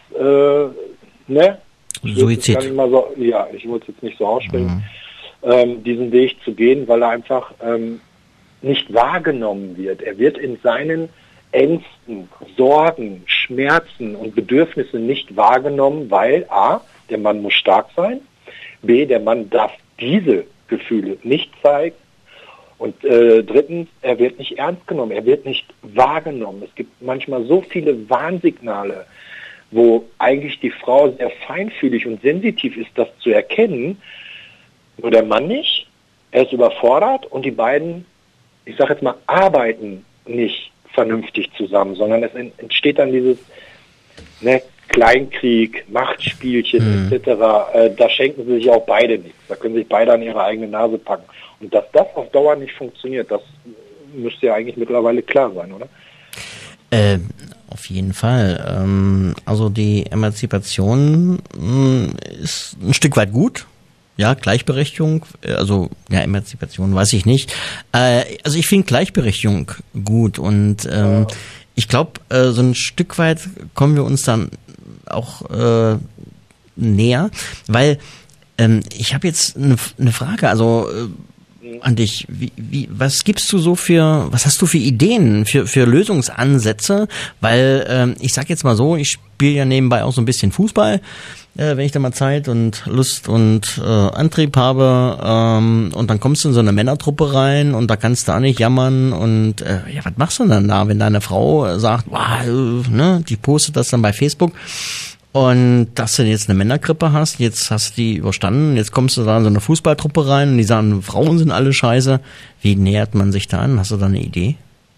Suizid. Ich wollte es jetzt nicht so aussprechen, diesen Weg zu gehen, weil er einfach nicht wahrgenommen wird. Er wird in seinen Ängsten, Sorgen, Schmerzen und Bedürfnissen nicht wahrgenommen, weil A, der Mann muss stark sein, B, der Mann darf diese Gefühle nicht zeigen Und drittens, er wird nicht ernst genommen, er wird nicht wahrgenommen. Es gibt manchmal so viele Warnsignale, wo eigentlich die Frau sehr feinfühlig und sensitiv ist, das zu erkennen, nur der Mann nicht. Er ist überfordert und die beiden, ich sage jetzt mal, arbeiten nicht vernünftig zusammen, sondern es entsteht dann dieses Kleinkrieg, Machtspielchen etc. Da schenken sie sich auch beide nichts. Da können sich beide an ihre eigene Nase packen. Und dass das auf Dauer nicht funktioniert, das müsste ja eigentlich mittlerweile klar sein, oder? Auf jeden Fall. Also die Emanzipation ist ein Stück weit gut. Ja, Gleichberechtigung, also ja, Emanzipation weiß ich nicht. Also ich finde Gleichberechtigung gut und ich glaube, so ein Stück weit kommen wir uns dann auch näher, weil ich habe jetzt eine Frage, also an dich. Was gibst du so was hast du für Ideen, für Lösungsansätze? Weil ich sag jetzt mal so, ich spiele ja nebenbei auch so ein bisschen Fußball, wenn ich da mal Zeit und Lust und Antrieb habe, und dann kommst du in so eine Männertruppe rein und da kannst du auch nicht jammern und ja, was machst du denn da, wenn deine Frau sagt, wow, die postet das dann bei Facebook und dass du jetzt eine Männergrippe hast, jetzt hast du die überstanden, jetzt kommst du da in so eine Fußballtruppe rein und die sagen, Frauen sind alle scheiße. Wie nähert man sich da an? Hast du da eine Idee?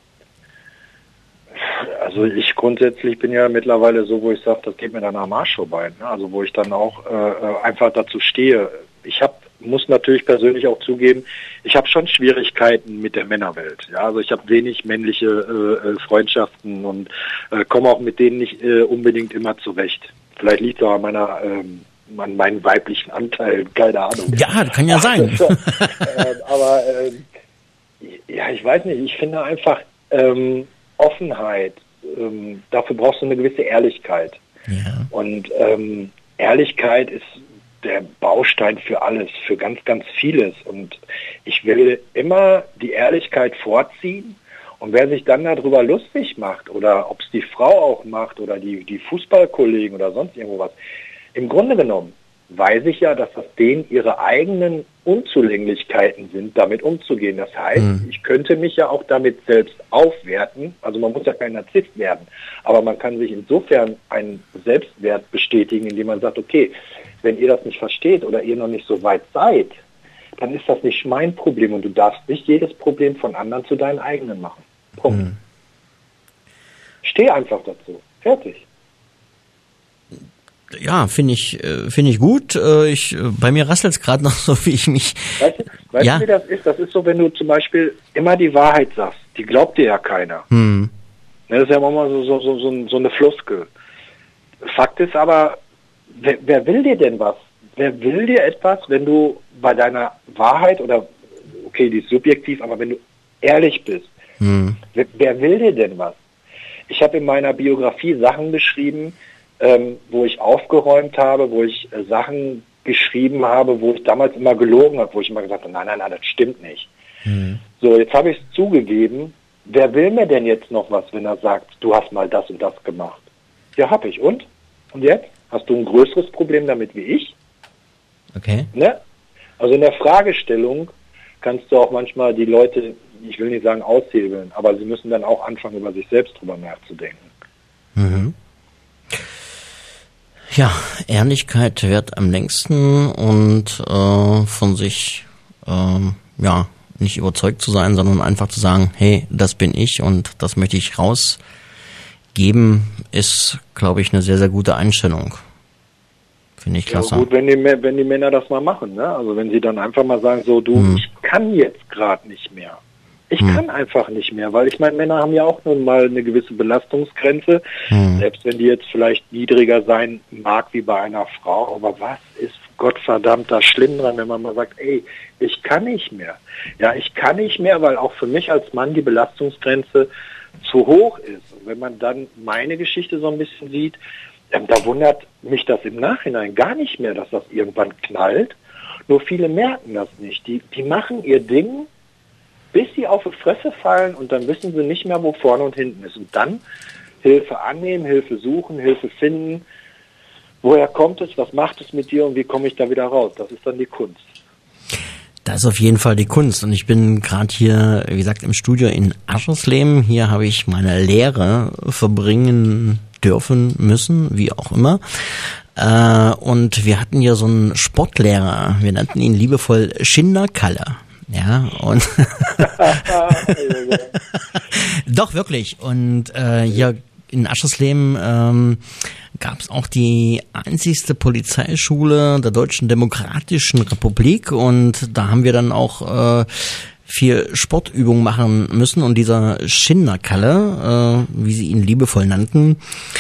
Also ich grundsätzlich bin ja mittlerweile so, wo ich sage, das geht mir dann am Arsch vorbei. Ne? Also wo ich dann auch einfach dazu stehe. Muss natürlich persönlich auch zugeben, ich habe schon Schwierigkeiten mit der Männerwelt. Ja? Also ich habe wenig männliche Freundschaften und komme auch mit denen nicht unbedingt immer zurecht. Vielleicht liegt es auch an meinen weiblichen Anteilen, keine Ahnung. Ja, kann ja sein. Aber ja, ich weiß nicht, ich finde einfach Offenheit, dafür brauchst du eine gewisse Ehrlichkeit. Ja. Und Ehrlichkeit ist der Baustein für alles, für ganz, ganz vieles. Und ich will immer die Ehrlichkeit vorziehen. Und wer sich dann darüber lustig macht oder ob es die Frau auch macht oder die Fußballkollegen oder sonst irgendwo was, im Grunde genommen weiß ich ja, dass das denen ihre eigenen Unzulänglichkeiten sind, damit umzugehen. Das heißt, ich könnte mich ja auch damit selbst aufwerten. Also man muss ja kein Narzisst werden, aber man kann sich insofern einen Selbstwert bestätigen, indem man sagt, okay, wenn ihr das nicht versteht oder ihr noch nicht so weit seid, dann ist das nicht mein Problem und du darfst nicht jedes Problem von anderen zu deinen eigenen machen. Punkt. Steh einfach dazu. Fertig. Ja, finde ich gut. Bei mir rasselt es gerade noch so, wie ich mich... Weißt du, wie das ist? Das ist so, wenn du zum Beispiel immer die Wahrheit sagst. Die glaubt dir ja keiner. Das ist ja manchmal so eine Floskel. Fakt ist aber, wer will dir denn was? Wer will dir etwas, wenn du bei deiner Wahrheit oder, okay, die ist subjektiv, aber wenn du ehrlich bist, wer will dir denn was? Ich habe in meiner Biografie Sachen geschrieben, wo ich aufgeräumt habe, wo ich Sachen geschrieben habe, wo ich damals immer gelogen habe, wo ich immer gesagt habe, nein, das stimmt nicht. So, jetzt habe ich es zugegeben. Wer will mir denn jetzt noch was, wenn er sagt, du hast mal das und das gemacht? Ja, hab ich. Und? Und jetzt? Hast du ein größeres Problem damit wie ich? Okay. Ne? Also in der Fragestellung kannst du auch manchmal die Leute, ich will nicht sagen aushebeln, aber sie müssen dann auch anfangen, über sich selbst drüber nachzudenken. Ja, Ehrlichkeit währt am längsten und von sich nicht überzeugt zu sein, sondern einfach zu sagen, hey, das bin ich und das möchte ich rausgeben, ist, glaube ich, eine sehr, sehr gute Einstellung. Finde ich klasse. Ja, gut, wenn die Männer das mal machen, ne? Also wenn sie dann einfach mal sagen, so ich kann jetzt gerade nicht mehr. Ich kann einfach nicht mehr, weil ich meine, Männer haben ja auch nun mal eine gewisse Belastungsgrenze, selbst wenn die jetzt vielleicht niedriger sein mag wie bei einer Frau, aber was ist Gottverdammt da schlimm dran, wenn man mal sagt, ey, ich kann nicht mehr. Ja, ich kann nicht mehr, weil auch für mich als Mann die Belastungsgrenze zu hoch ist. Und wenn man dann meine Geschichte so ein bisschen sieht, da wundert mich das im Nachhinein gar nicht mehr, dass das irgendwann knallt. Nur viele merken das nicht. Die machen ihr Ding, bis sie auf die Fresse fallen und dann wissen sie nicht mehr, wo vorne und hinten ist. Und dann Hilfe annehmen, Hilfe suchen, Hilfe finden. Woher kommt es, was macht es mit dir und wie komme ich da wieder raus? Das ist dann die Kunst. Das ist auf jeden Fall die Kunst. Und ich bin gerade hier, wie gesagt, im Studio in Aschersleben. Hier habe ich meine Lehre verbringen dürfen, müssen, wie auch immer. Und wir hatten hier so einen Sportlehrer. Wir nannten ihn liebevoll Schinderkalle. Ja, und doch, wirklich. Und hier in Aschersleben gab es auch die einzigste Polizeischule der Deutschen Demokratischen Republik, und da haben wir dann auch viel Sportübungen machen müssen, und dieser Schinderkalle, wie sie ihn liebevoll nannten,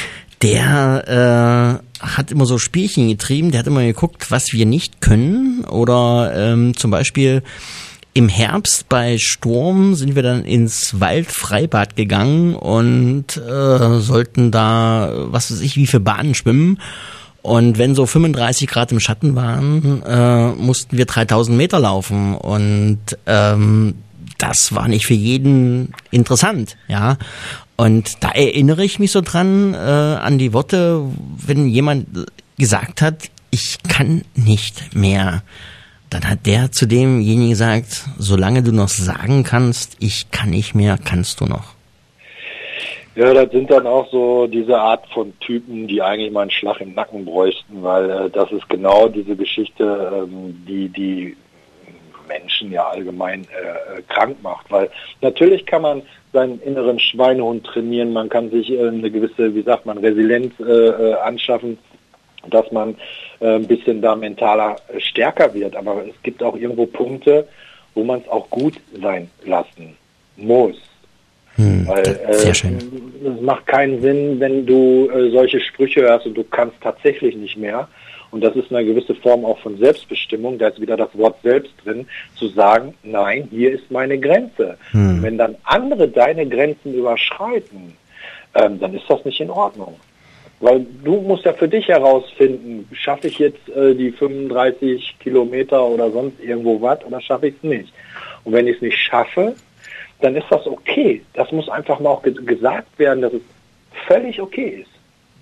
der hat immer so Spielchen getrieben, der hat immer geguckt, was wir nicht können, oder zum Beispiel im Herbst bei Sturm sind wir dann ins Waldfreibad gegangen und sollten da, was weiß ich, wie viele Bahnen schwimmen. Und wenn so 35 Grad im Schatten waren, mussten wir 3000 Meter laufen. Und das war nicht für jeden interessant, ja. Und da erinnere ich mich so dran an die Worte, wenn jemand gesagt hat, ich kann nicht mehr. Dann hat der zu demjenigen gesagt, solange du noch sagen kannst, ich kann nicht mehr, kannst du noch. Ja, das sind dann auch so diese Art von Typen, die eigentlich mal einen Schlag im Nacken bräuchten, weil das ist genau diese Geschichte, die Menschen ja allgemein krank macht. Weil natürlich kann man seinen inneren Schweinehund trainieren, man kann sich eine gewisse, wie sagt man, Resilienz anschaffen, dass man ein bisschen da mentaler stärker wird. Aber es gibt auch irgendwo Punkte, wo man es auch gut sein lassen muss. Weil sehr schön. Es macht keinen Sinn, wenn du solche Sprüche hörst und du kannst tatsächlich nicht mehr. Und das ist eine gewisse Form auch von Selbstbestimmung, da ist wieder das Wort selbst drin, zu sagen, nein, hier ist meine Grenze. Und wenn dann andere deine Grenzen überschreiten, dann ist das nicht in Ordnung. Weil du musst ja für dich herausfinden, schaffe ich jetzt die 35 Kilometer oder sonst irgendwo was oder schaffe ich es nicht. Und wenn ich es nicht schaffe, dann ist das okay. Das muss einfach mal auch gesagt werden, dass es völlig okay ist.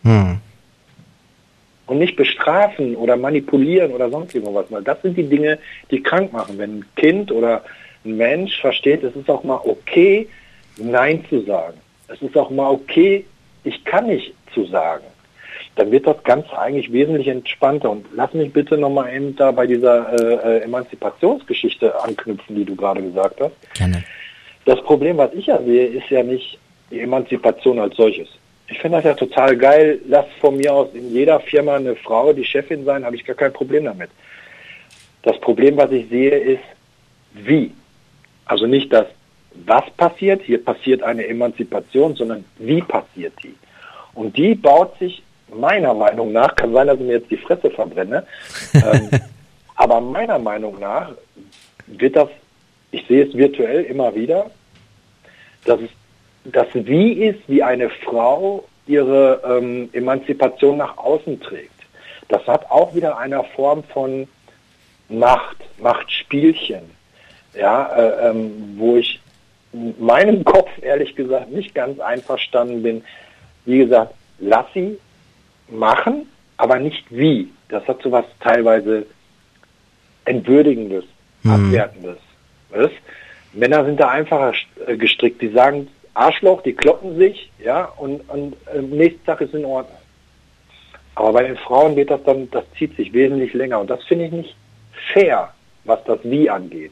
Und nicht bestrafen oder manipulieren oder sonst irgendwas. Weil das sind die Dinge, die krank machen. Wenn ein Kind oder ein Mensch versteht, es ist auch mal okay, Nein zu sagen. Es ist auch mal okay, ich kann nicht zu sagen, dann wird das Ganze eigentlich wesentlich entspannter. Und lass mich bitte nochmal eben da bei dieser Emanzipationsgeschichte anknüpfen, die du gerade gesagt hast. Gerne. Das Problem, was ich ja sehe, ist ja nicht die Emanzipation als solches. Ich finde das ja total geil. Lass von mir aus in jeder Firma eine Frau die Chefin sein, habe ich gar kein Problem damit. Das Problem, was ich sehe, ist wie. Also nicht das, was passiert, hier passiert eine Emanzipation, sondern wie passiert die. Und die baut sich meiner Meinung nach, kann sein, dass ich mir jetzt die Fresse verbrenne, aber meiner Meinung nach wird das, ich sehe es virtuell immer wieder, dass es das Wie ist, wie eine Frau ihre Emanzipation nach außen trägt. Das hat auch wieder eine Form von Machtspielchen, ja, wo ich in meinem Kopf ehrlich gesagt nicht ganz einverstanden bin. Wie gesagt, lass sie machen, aber nicht wie. Das hat so was teilweise Entwürdigendes, Abwertendes. Was? Männer sind da einfacher gestrickt. Die sagen Arschloch, die kloppen sich, ja, und nächsten Tag ist in Ordnung. Aber bei den Frauen geht das dann, das zieht sich wesentlich länger. Und das finde ich nicht fair, was das Wie angeht.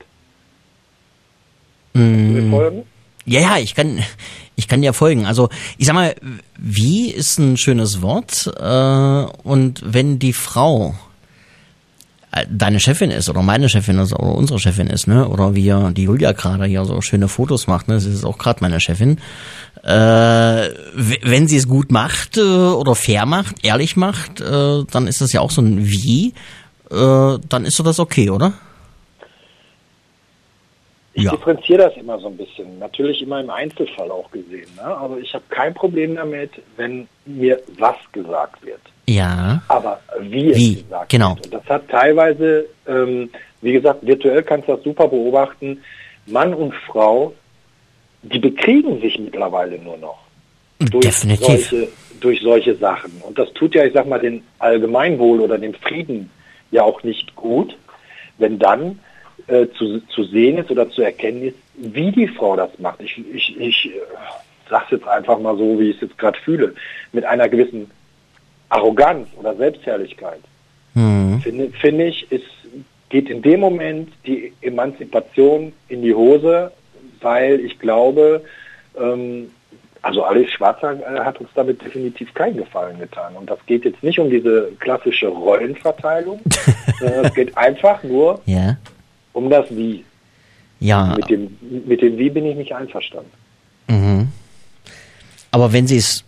Kannst du mir folgen? Ja, ich kann dir folgen. Also ich sag mal, wie ist ein schönes Wort, und wenn die Frau deine Chefin ist oder meine Chefin ist oder unsere Chefin ist, ne, oder wie ja die Julia gerade hier so schöne Fotos macht, ne, sie ist auch gerade meine Chefin, wenn sie es gut macht oder fair macht, ehrlich macht, dann ist das ja auch so ein Wie, dann ist so das okay, oder? Ich differenziere das immer so ein bisschen. Natürlich immer im Einzelfall auch gesehen. Ne? Aber ich habe kein Problem damit, wenn mir was gesagt wird. Ja. Aber wie es gesagt genau. wird. Und das hat teilweise, wie gesagt, virtuell kannst du das super beobachten. Mann und Frau, die bekriegen sich mittlerweile nur noch. Definitiv. Durch solche Sachen. Und das tut ja, ich sag mal, den Allgemeinwohl oder dem Frieden ja auch nicht gut, wenn dann zu sehen ist oder zu erkennen ist, wie die Frau das macht. Ich sage es jetzt einfach mal so, wie ich es jetzt gerade fühle, mit einer gewissen Arroganz oder Selbstherrlichkeit. Finde ich, geht in dem Moment die Emanzipation in die Hose, weil ich glaube, also Alice Schwarzer hat uns damit definitiv keinen Gefallen getan. Und das geht jetzt nicht um diese klassische Rollenverteilung, sondern es geht einfach nur um das Wie. Ja. Mit dem Wie bin ich nicht einverstanden. Mhm. Aber wenn sie es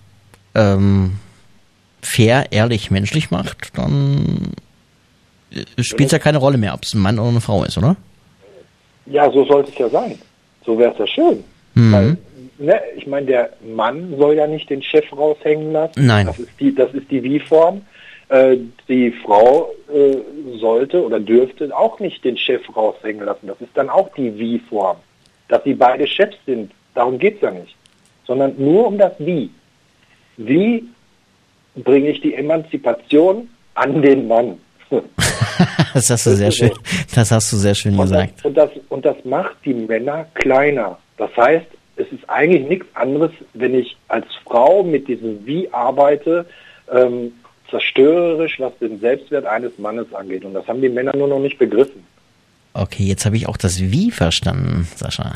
fair, ehrlich, menschlich macht, dann spielt es ja keine Rolle mehr, ob es ein Mann oder eine Frau ist, oder? Ja, so sollte es ja sein. So wäre es ja schön. Weil, ich meine, der Mann soll ja nicht den Chef raushängen lassen. Nein. Das ist die Wie-Form. Die Frau sollte oder dürfte auch nicht den Chef raushängen lassen. Das ist dann auch die Wie-Form. Dass sie beide Chefs sind, darum geht es ja nicht. Sondern nur um das Wie. Wie bringe ich die Emanzipation an den Mann? Das hast du sehr schön, das hast du sehr schön gesagt. Und das macht die Männer kleiner. Das heißt, es ist eigentlich nichts anderes, wenn ich als Frau mit diesem Wie arbeite, zerstörerisch, was den Selbstwert eines Mannes angeht. Und das haben die Männer nur noch nicht begriffen. Okay, jetzt habe ich auch das Wie verstanden, Sascha.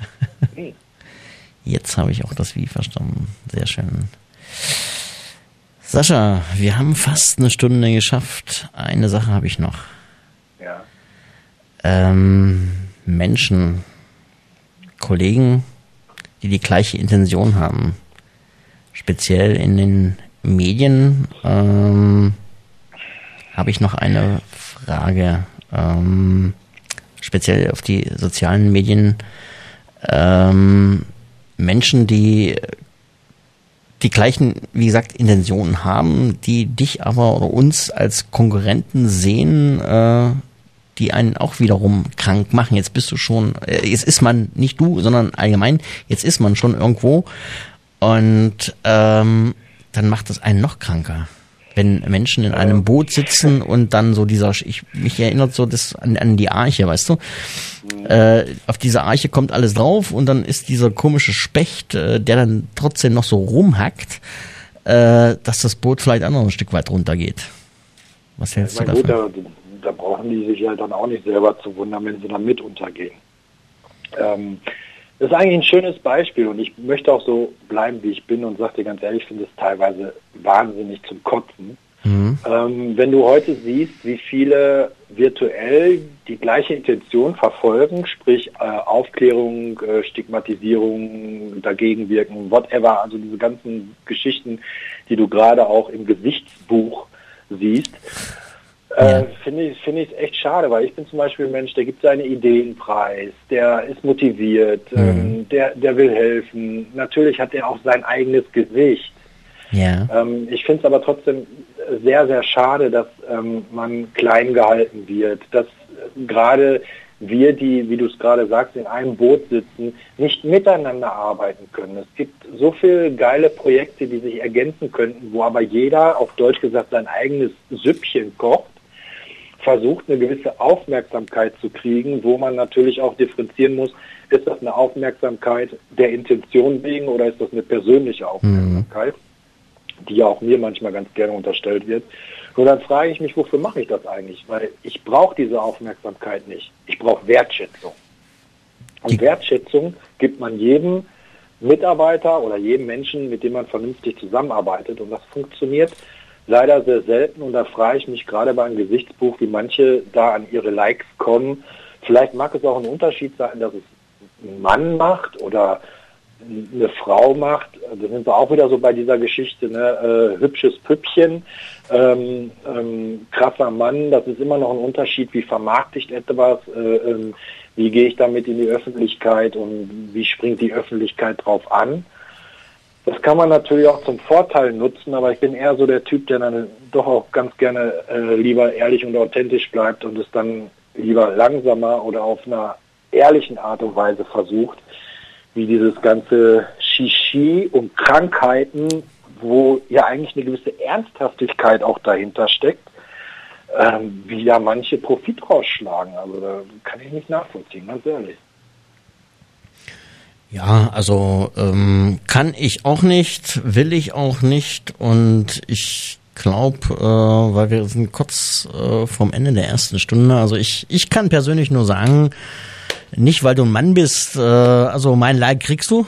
Jetzt habe ich auch das Wie verstanden. Sehr schön. Sascha, wir haben fast eine Stunde geschafft. Eine Sache habe ich noch. Ja. Menschen, Kollegen, die die gleiche Intention haben. Speziell in den Medien habe ich noch eine Frage. Speziell auf die sozialen Medien. Menschen, die gleichen, wie gesagt, Intentionen haben, die dich aber oder uns als Konkurrenten sehen, die einen auch wiederum krank machen. Jetzt bist du schon, jetzt ist man, nicht du, sondern allgemein, jetzt ist man schon irgendwo und dann macht es einen noch kranker. Wenn Menschen in einem Boot sitzen und dann so mich erinnert so das an die Arche, weißt du? Auf diese Arche kommt alles drauf und dann ist dieser komische Specht, der dann trotzdem noch so rumhackt, dass das Boot vielleicht auch noch ein Stück weit runtergeht. Was hältst du davon? Gut, da brauchen die sich ja dann auch nicht selber zu wundern, wenn sie dann mit untergehen. Das ist eigentlich ein schönes Beispiel und ich möchte auch so bleiben, wie ich bin und sage dir ganz ehrlich, ich finde es teilweise wahnsinnig zum Kotzen. Wenn du heute siehst, wie viele virtuell die gleiche Intention verfolgen, sprich Aufklärung, Stigmatisierung, dagegenwirken, whatever, also diese ganzen Geschichten, die du gerade auch im Gesichtsbuch siehst, finde ich es echt schade, weil ich bin zum Beispiel ein Mensch, der gibt seine Ideen preis, der ist motiviert, der will helfen. Natürlich hat er auch sein eigenes Gesicht. Ja. Ich finde es aber trotzdem sehr, sehr schade, dass man klein gehalten wird, dass gerade wir, die, wie du es gerade sagst, in einem Boot sitzen, nicht miteinander arbeiten können. Es gibt so viele geile Projekte, die sich ergänzen könnten, wo aber jeder, auf Deutsch gesagt, sein eigenes Süppchen kocht, versucht, eine gewisse Aufmerksamkeit zu kriegen, wo man natürlich auch differenzieren muss, ist das eine Aufmerksamkeit der Intention wegen oder ist das eine persönliche Aufmerksamkeit, die ja auch mir manchmal ganz gerne unterstellt wird. Und dann frage ich mich, wofür mache ich das eigentlich? Weil ich brauche diese Aufmerksamkeit nicht. Ich brauche Wertschätzung. Und Wertschätzung gibt man jedem Mitarbeiter oder jedem Menschen, mit dem man vernünftig zusammenarbeitet. Und das funktioniert leider sehr selten. Und da frage ich mich gerade beim Gesichtsbuch, wie manche da an ihre Likes kommen. Vielleicht mag es auch ein Unterschied sein, dass es ein Mann macht oder eine Frau macht. Da sind wir auch wieder so bei dieser Geschichte, ne? Hübsches Püppchen, krasser Mann, das ist immer noch ein Unterschied, wie vermarkte ich etwas, wie gehe ich damit in die Öffentlichkeit und wie springt die Öffentlichkeit drauf an. Das kann man natürlich auch zum Vorteil nutzen, aber ich bin eher so der Typ, der dann doch auch ganz gerne lieber ehrlich und authentisch bleibt und es dann lieber langsamer oder auf einer ehrlichen Art und Weise versucht, wie dieses ganze Shishi und Krankheiten, wo ja eigentlich eine gewisse Ernsthaftigkeit auch dahinter steckt, wie da manche Profit rausschlagen. Also da kann ich nicht nachvollziehen, ganz ehrlich. Ja, also kann ich auch nicht, will ich auch nicht und ich glaube, weil wir sind kurz vorm Ende der ersten Stunde, also ich kann persönlich nur sagen, nicht weil du ein Mann bist, also mein Like kriegst du.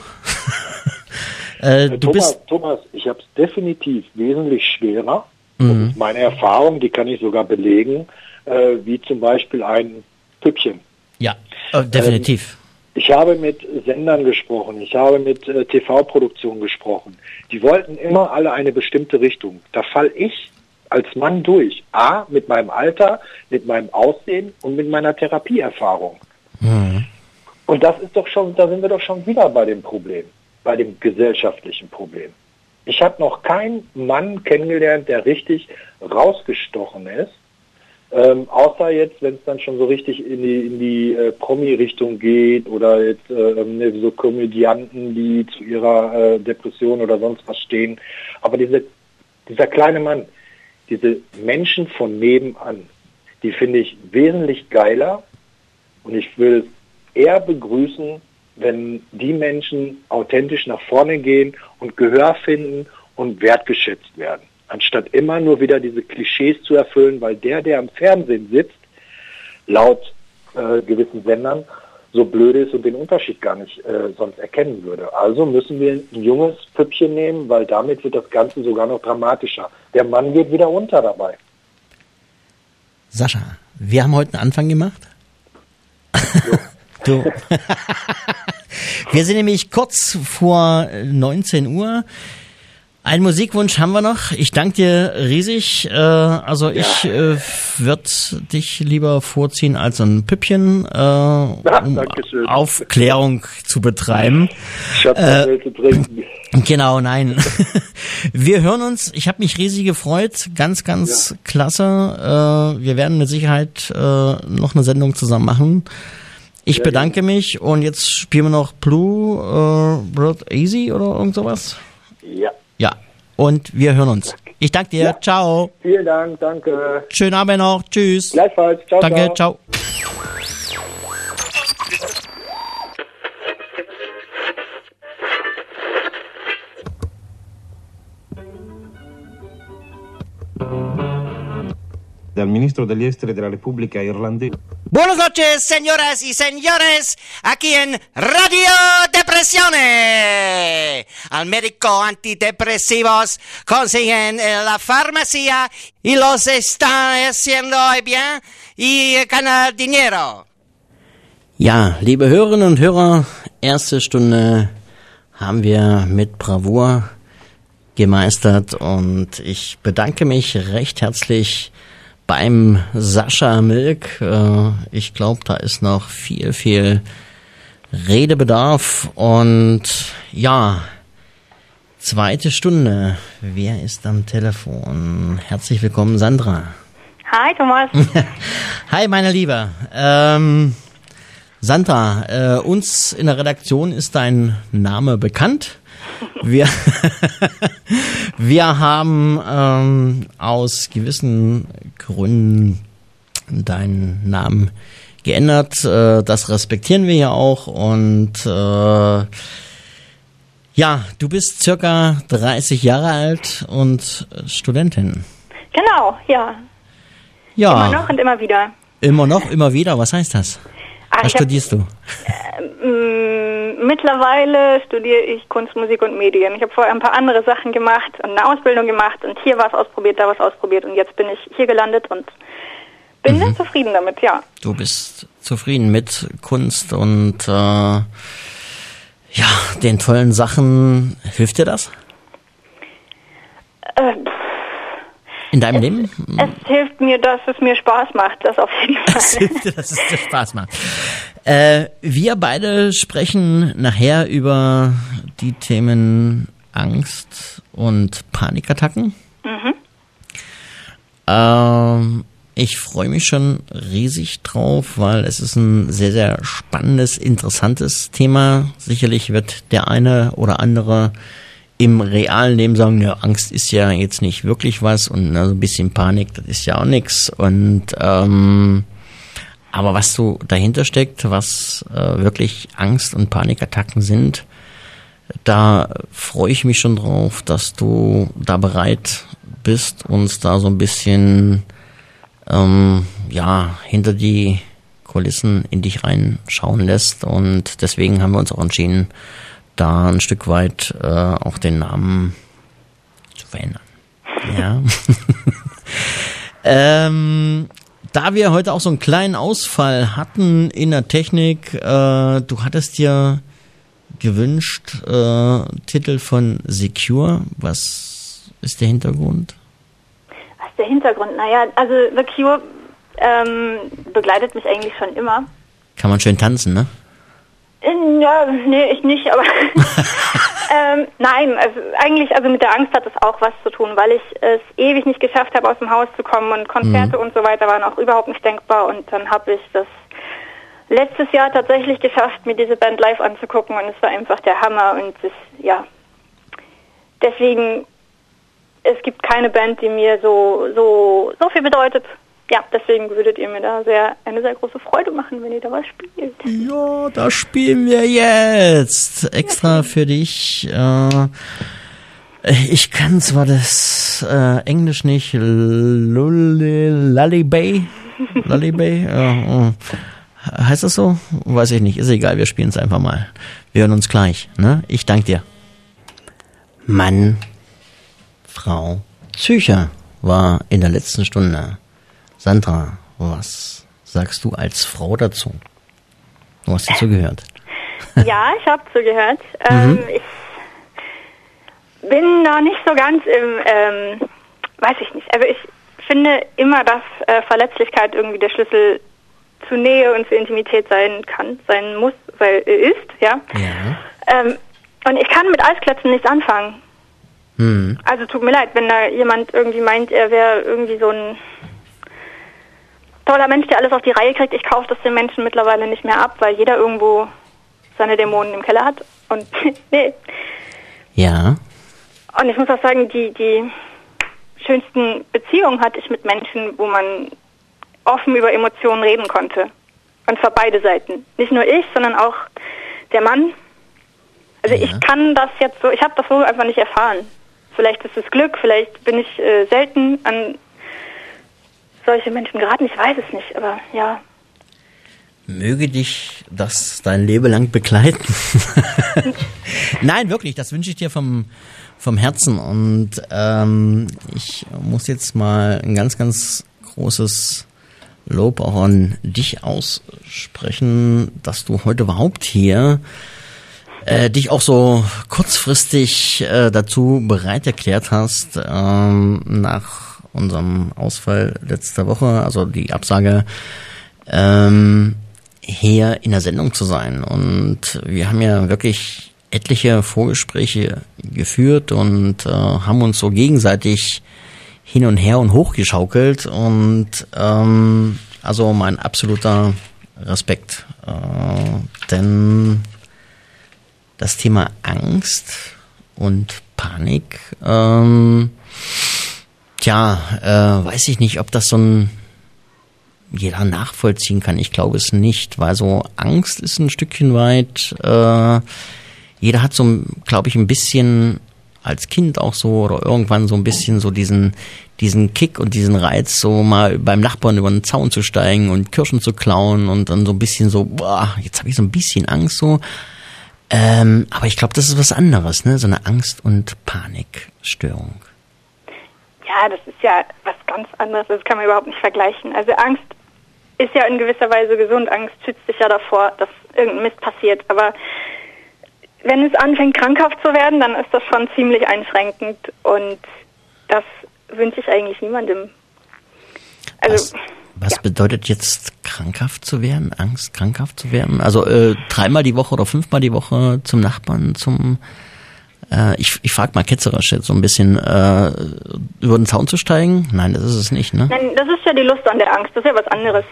Thomas, ich habe es definitiv wesentlich schwerer. Das ist meine Erfahrung, die kann ich sogar belegen, wie zum Beispiel ein Püppchen. Ja, definitiv. Ich habe mit Sendern gesprochen, ich habe mit TV-Produktionen gesprochen. Die wollten immer alle eine bestimmte Richtung. Da fall ich als Mann durch. A, mit meinem Alter, mit meinem Aussehen und mit meiner Therapieerfahrung. Und das ist doch schon, da sind wir doch schon wieder bei dem Problem, bei dem gesellschaftlichen Problem. Ich habe noch keinen Mann kennengelernt, der richtig rausgestochen ist. Außer jetzt, wenn es dann schon so richtig in die Promi-Richtung geht oder jetzt so Komödianten, die zu ihrer Depression oder sonst was stehen. Aber dieser kleine Mann, diese Menschen von nebenan, die finde ich wesentlich geiler und ich will es eher begrüßen, wenn die Menschen authentisch nach vorne gehen und Gehör finden und wertgeschätzt werden. Anstatt immer nur wieder diese Klischees zu erfüllen, weil der am Fernsehen sitzt, laut gewissen Sendern, so blöd ist und den Unterschied gar nicht sonst erkennen würde. Also müssen wir ein junges Püppchen nehmen, weil damit wird das Ganze sogar noch dramatischer. Der Mann geht wieder unter dabei. Sascha, wir haben heute einen Anfang gemacht. Du. Wir sind nämlich kurz vor 19 Uhr. Einen Musikwunsch haben wir noch. Ich danke dir riesig. Ich würde dich lieber vorziehen als ein Püppchen, um Aufklärung zu betreiben. Ich habe noch Welt zu trinken. Genau, nein. Wir hören uns. Ich habe mich riesig gefreut. Ganz klasse. Wir werden mit Sicherheit noch eine Sendung zusammen machen. Ich bedanke mich und jetzt spielen wir noch Blue Blood Easy oder irgend sowas. Ja. Ja, und wir hören uns. Ich danke dir. Ja. Ciao. Vielen Dank, danke. Schönen Abend noch. Tschüss. Gleichfalls. Ciao, danke, ciao. Dal ministro degli esteri della Repubblica Irlandese. Buenas noches, señoras y señores, aquí en Radio Depresione. Al médico antidepresivos consiguen en la farmacia y los están haciendo bien y ganan dinero. Ja, liebe Hörerinnen und Hörer, erste Stunde haben wir mit Bravour gemeistert und ich bedanke mich recht herzlich beim Sascha Milk. Ich glaube, da ist noch viel Redebedarf. Und ja, zweite Stunde. Wer ist am Telefon? Herzlich willkommen, Sandra. Hi, Thomas. Hi, meine Liebe. Sandra, uns in der Redaktion ist dein Name bekannt. Wir haben aus gewissen Gründen deinen Namen geändert. Das respektieren wir ja auch. Und du bist circa 30 Jahre alt und Studentin. Genau, ja. Ja. Immer noch und immer wieder. Immer noch, immer wieder? Was heißt das? Was studierst du? Mittlerweile studiere ich Kunst, Musik und Medien. Ich habe vorher ein paar andere Sachen gemacht und eine Ausbildung gemacht und hier was ausprobiert, da was ausprobiert und jetzt bin ich hier gelandet und bin sehr zufrieden damit, ja. Du bist zufrieden mit Kunst und den tollen Sachen. Hilft dir das? In deinem Leben? Es hilft mir, dass es mir Spaß macht, das auf jeden Fall. Es hilft dir, dass es dir Spaß macht. Wir beide sprechen nachher über die Themen Angst und Panikattacken. Ich freue mich schon riesig drauf, weil es ist ein sehr, sehr spannendes, interessantes Thema. Sicherlich wird der eine oder andere im realen Leben sagen, ja, Angst ist ja jetzt nicht wirklich was und so ein bisschen Panik, das ist ja auch nichts. Und aber was so dahinter steckt, was wirklich Angst- und Panikattacken sind, da freue ich mich schon drauf, dass du da bereit bist, uns da so ein bisschen hinter die Kulissen in dich reinschauen lässt. Und deswegen haben wir uns auch entschieden, da ein Stück weit auch den Namen zu verändern. Ja. Da wir heute auch so einen kleinen Ausfall hatten in der Technik, du hattest dir gewünscht Titel von Secure. Was ist der Hintergrund? Was ist der Hintergrund? Naja, also The Cure begleitet mich eigentlich schon immer. Kann man schön tanzen, ne? Ja, nee, ich nicht, aber nein, also mit der Angst hat es auch was zu tun, weil ich es ewig nicht geschafft habe, aus dem Haus zu kommen und Konzerte und so weiter waren auch überhaupt nicht denkbar und dann habe ich das letztes Jahr tatsächlich geschafft, mir diese Band live anzugucken und es war einfach der Hammer und deswegen, es gibt keine Band, die mir so viel bedeutet. Ja, deswegen würdet ihr mir da eine sehr große Freude machen, wenn ihr da was spielt. Ja, da spielen wir jetzt. Extra für dich. Ich kann zwar das Englisch nicht. Lullaby? Heißt das so? Weiß ich nicht. Ist egal, wir spielen es einfach mal. Wir hören uns gleich. Ne? Ich danke dir. Mann, Frau, Psyche war in der letzten Stunde. Sandra, was sagst du als Frau dazu? Du hast dazu gehört. Ja, ich habe zugehört. Ich bin noch nicht so ganz weiß ich nicht. Also ich finde immer, dass Verletzlichkeit irgendwie der Schlüssel zu Nähe und zur Intimität sein muss, ist, ja. Und ich kann mit Eisklötzen nichts anfangen. Also tut mir leid, wenn da jemand irgendwie meint, er wäre irgendwie so ein toller Mensch, der alles auf die Reihe kriegt. Ich kaufe das den Menschen mittlerweile nicht mehr ab, weil jeder irgendwo seine Dämonen im Keller hat. Und nee. Ja. Und ich muss auch sagen, die schönsten Beziehungen hatte ich mit Menschen, wo man offen über Emotionen reden konnte. Und zwar beide Seiten. Nicht nur ich, sondern auch der Mann. Also ich kann das jetzt so, ich habe das so einfach nicht erfahren. Vielleicht ist es Glück, vielleicht bin ich selten an solche Menschen geraten, ich weiß es nicht, aber ja. Möge dich das dein Leben lang begleiten. Nein, wirklich, das wünsche ich dir vom Herzen. Und ich muss jetzt mal ein ganz, ganz großes Lob auch an dich aussprechen, dass du heute überhaupt hier dich auch so kurzfristig dazu bereit erklärt hast, nach unserem Ausfall letzter Woche, also die Absage, hier in der Sendung zu sein. Und wir haben ja wirklich etliche Vorgespräche geführt und haben uns so gegenseitig hin und her und hochgeschaukelt. Und also mein absoluter Respekt. Denn das Thema Angst und Panik, weiß ich nicht, ob das so jeder nachvollziehen kann. Ich glaube es nicht, weil so Angst ist ein Stückchen weit, jeder hat so, glaube ich, ein bisschen als Kind auch so oder irgendwann so ein bisschen so diesen Kick und diesen Reiz, so mal beim Nachbarn über den Zaun zu steigen und Kirschen zu klauen und dann so ein bisschen so, boah, jetzt habe ich so ein bisschen Angst so. Aber ich glaube, das ist was anderes, ne? So eine Angst- und Panikstörung. Ja, das ist ja was ganz anderes, das kann man überhaupt nicht vergleichen. Also Angst ist ja in gewisser Weise gesund, Angst schützt dich ja davor, dass irgendein Mist passiert, aber wenn es anfängt krankhaft zu werden, dann ist das schon ziemlich einschränkend und das wünsche ich eigentlich niemandem. Also, was bedeutet jetzt krankhaft zu werden, Angst krankhaft zu werden? Also 3-mal die Woche oder 5-mal die Woche zum Nachbarn, ich frage mal ketzerisch jetzt so ein bisschen, über den Zaun zu steigen? Nein, das ist es nicht, ne? Nein, das ist ja die Lust an der Angst, das ist ja was anderes.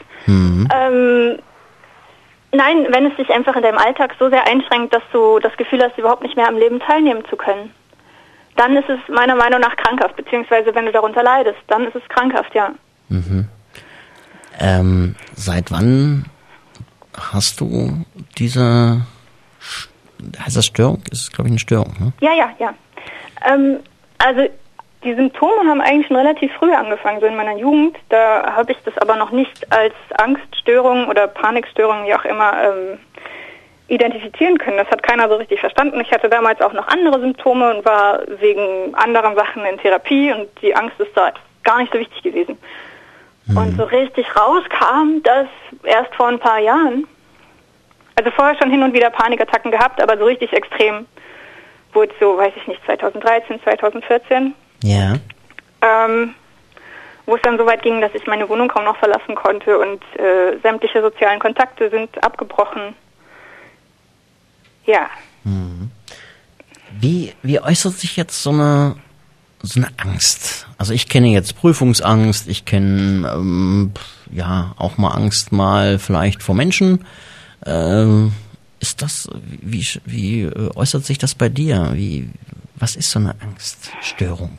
Nein, wenn es dich einfach in deinem Alltag so sehr einschränkt, dass du das Gefühl hast, überhaupt nicht mehr am Leben teilnehmen zu können. dann ist es meiner Meinung nach krankhaft, beziehungsweise wenn du darunter leidest, dann ist es krankhaft, ja. Mhm. Seit wann hast du diese, heißt das Störung? Das ist, glaube ich, eine Störung, ne? Ja. Also die Symptome haben eigentlich schon relativ früh angefangen, so in meiner Jugend. Da habe ich das aber noch nicht als Angststörung oder Panikstörung, wie auch immer, identifizieren können. Das hat keiner so richtig verstanden. Ich hatte damals auch noch andere Symptome und war wegen anderen Sachen in Therapie und die Angst ist da gar nicht so wichtig gewesen. Und so richtig rauskam das erst vor ein paar Jahren. Also vorher schon hin und wieder Panikattacken gehabt, aber so richtig extrem wurde so, weiß ich nicht, 2013, 2014. Ja. Wo es dann so weit ging, dass ich meine Wohnung kaum noch verlassen konnte und sämtliche sozialen Kontakte sind abgebrochen. Ja. Wie äußert sich jetzt so eine Angst? Also ich kenne jetzt Prüfungsangst, ich kenne auch mal Angst mal vielleicht vor Menschen. Ist das, wie äußert sich das bei dir? Was ist so eine Angststörung?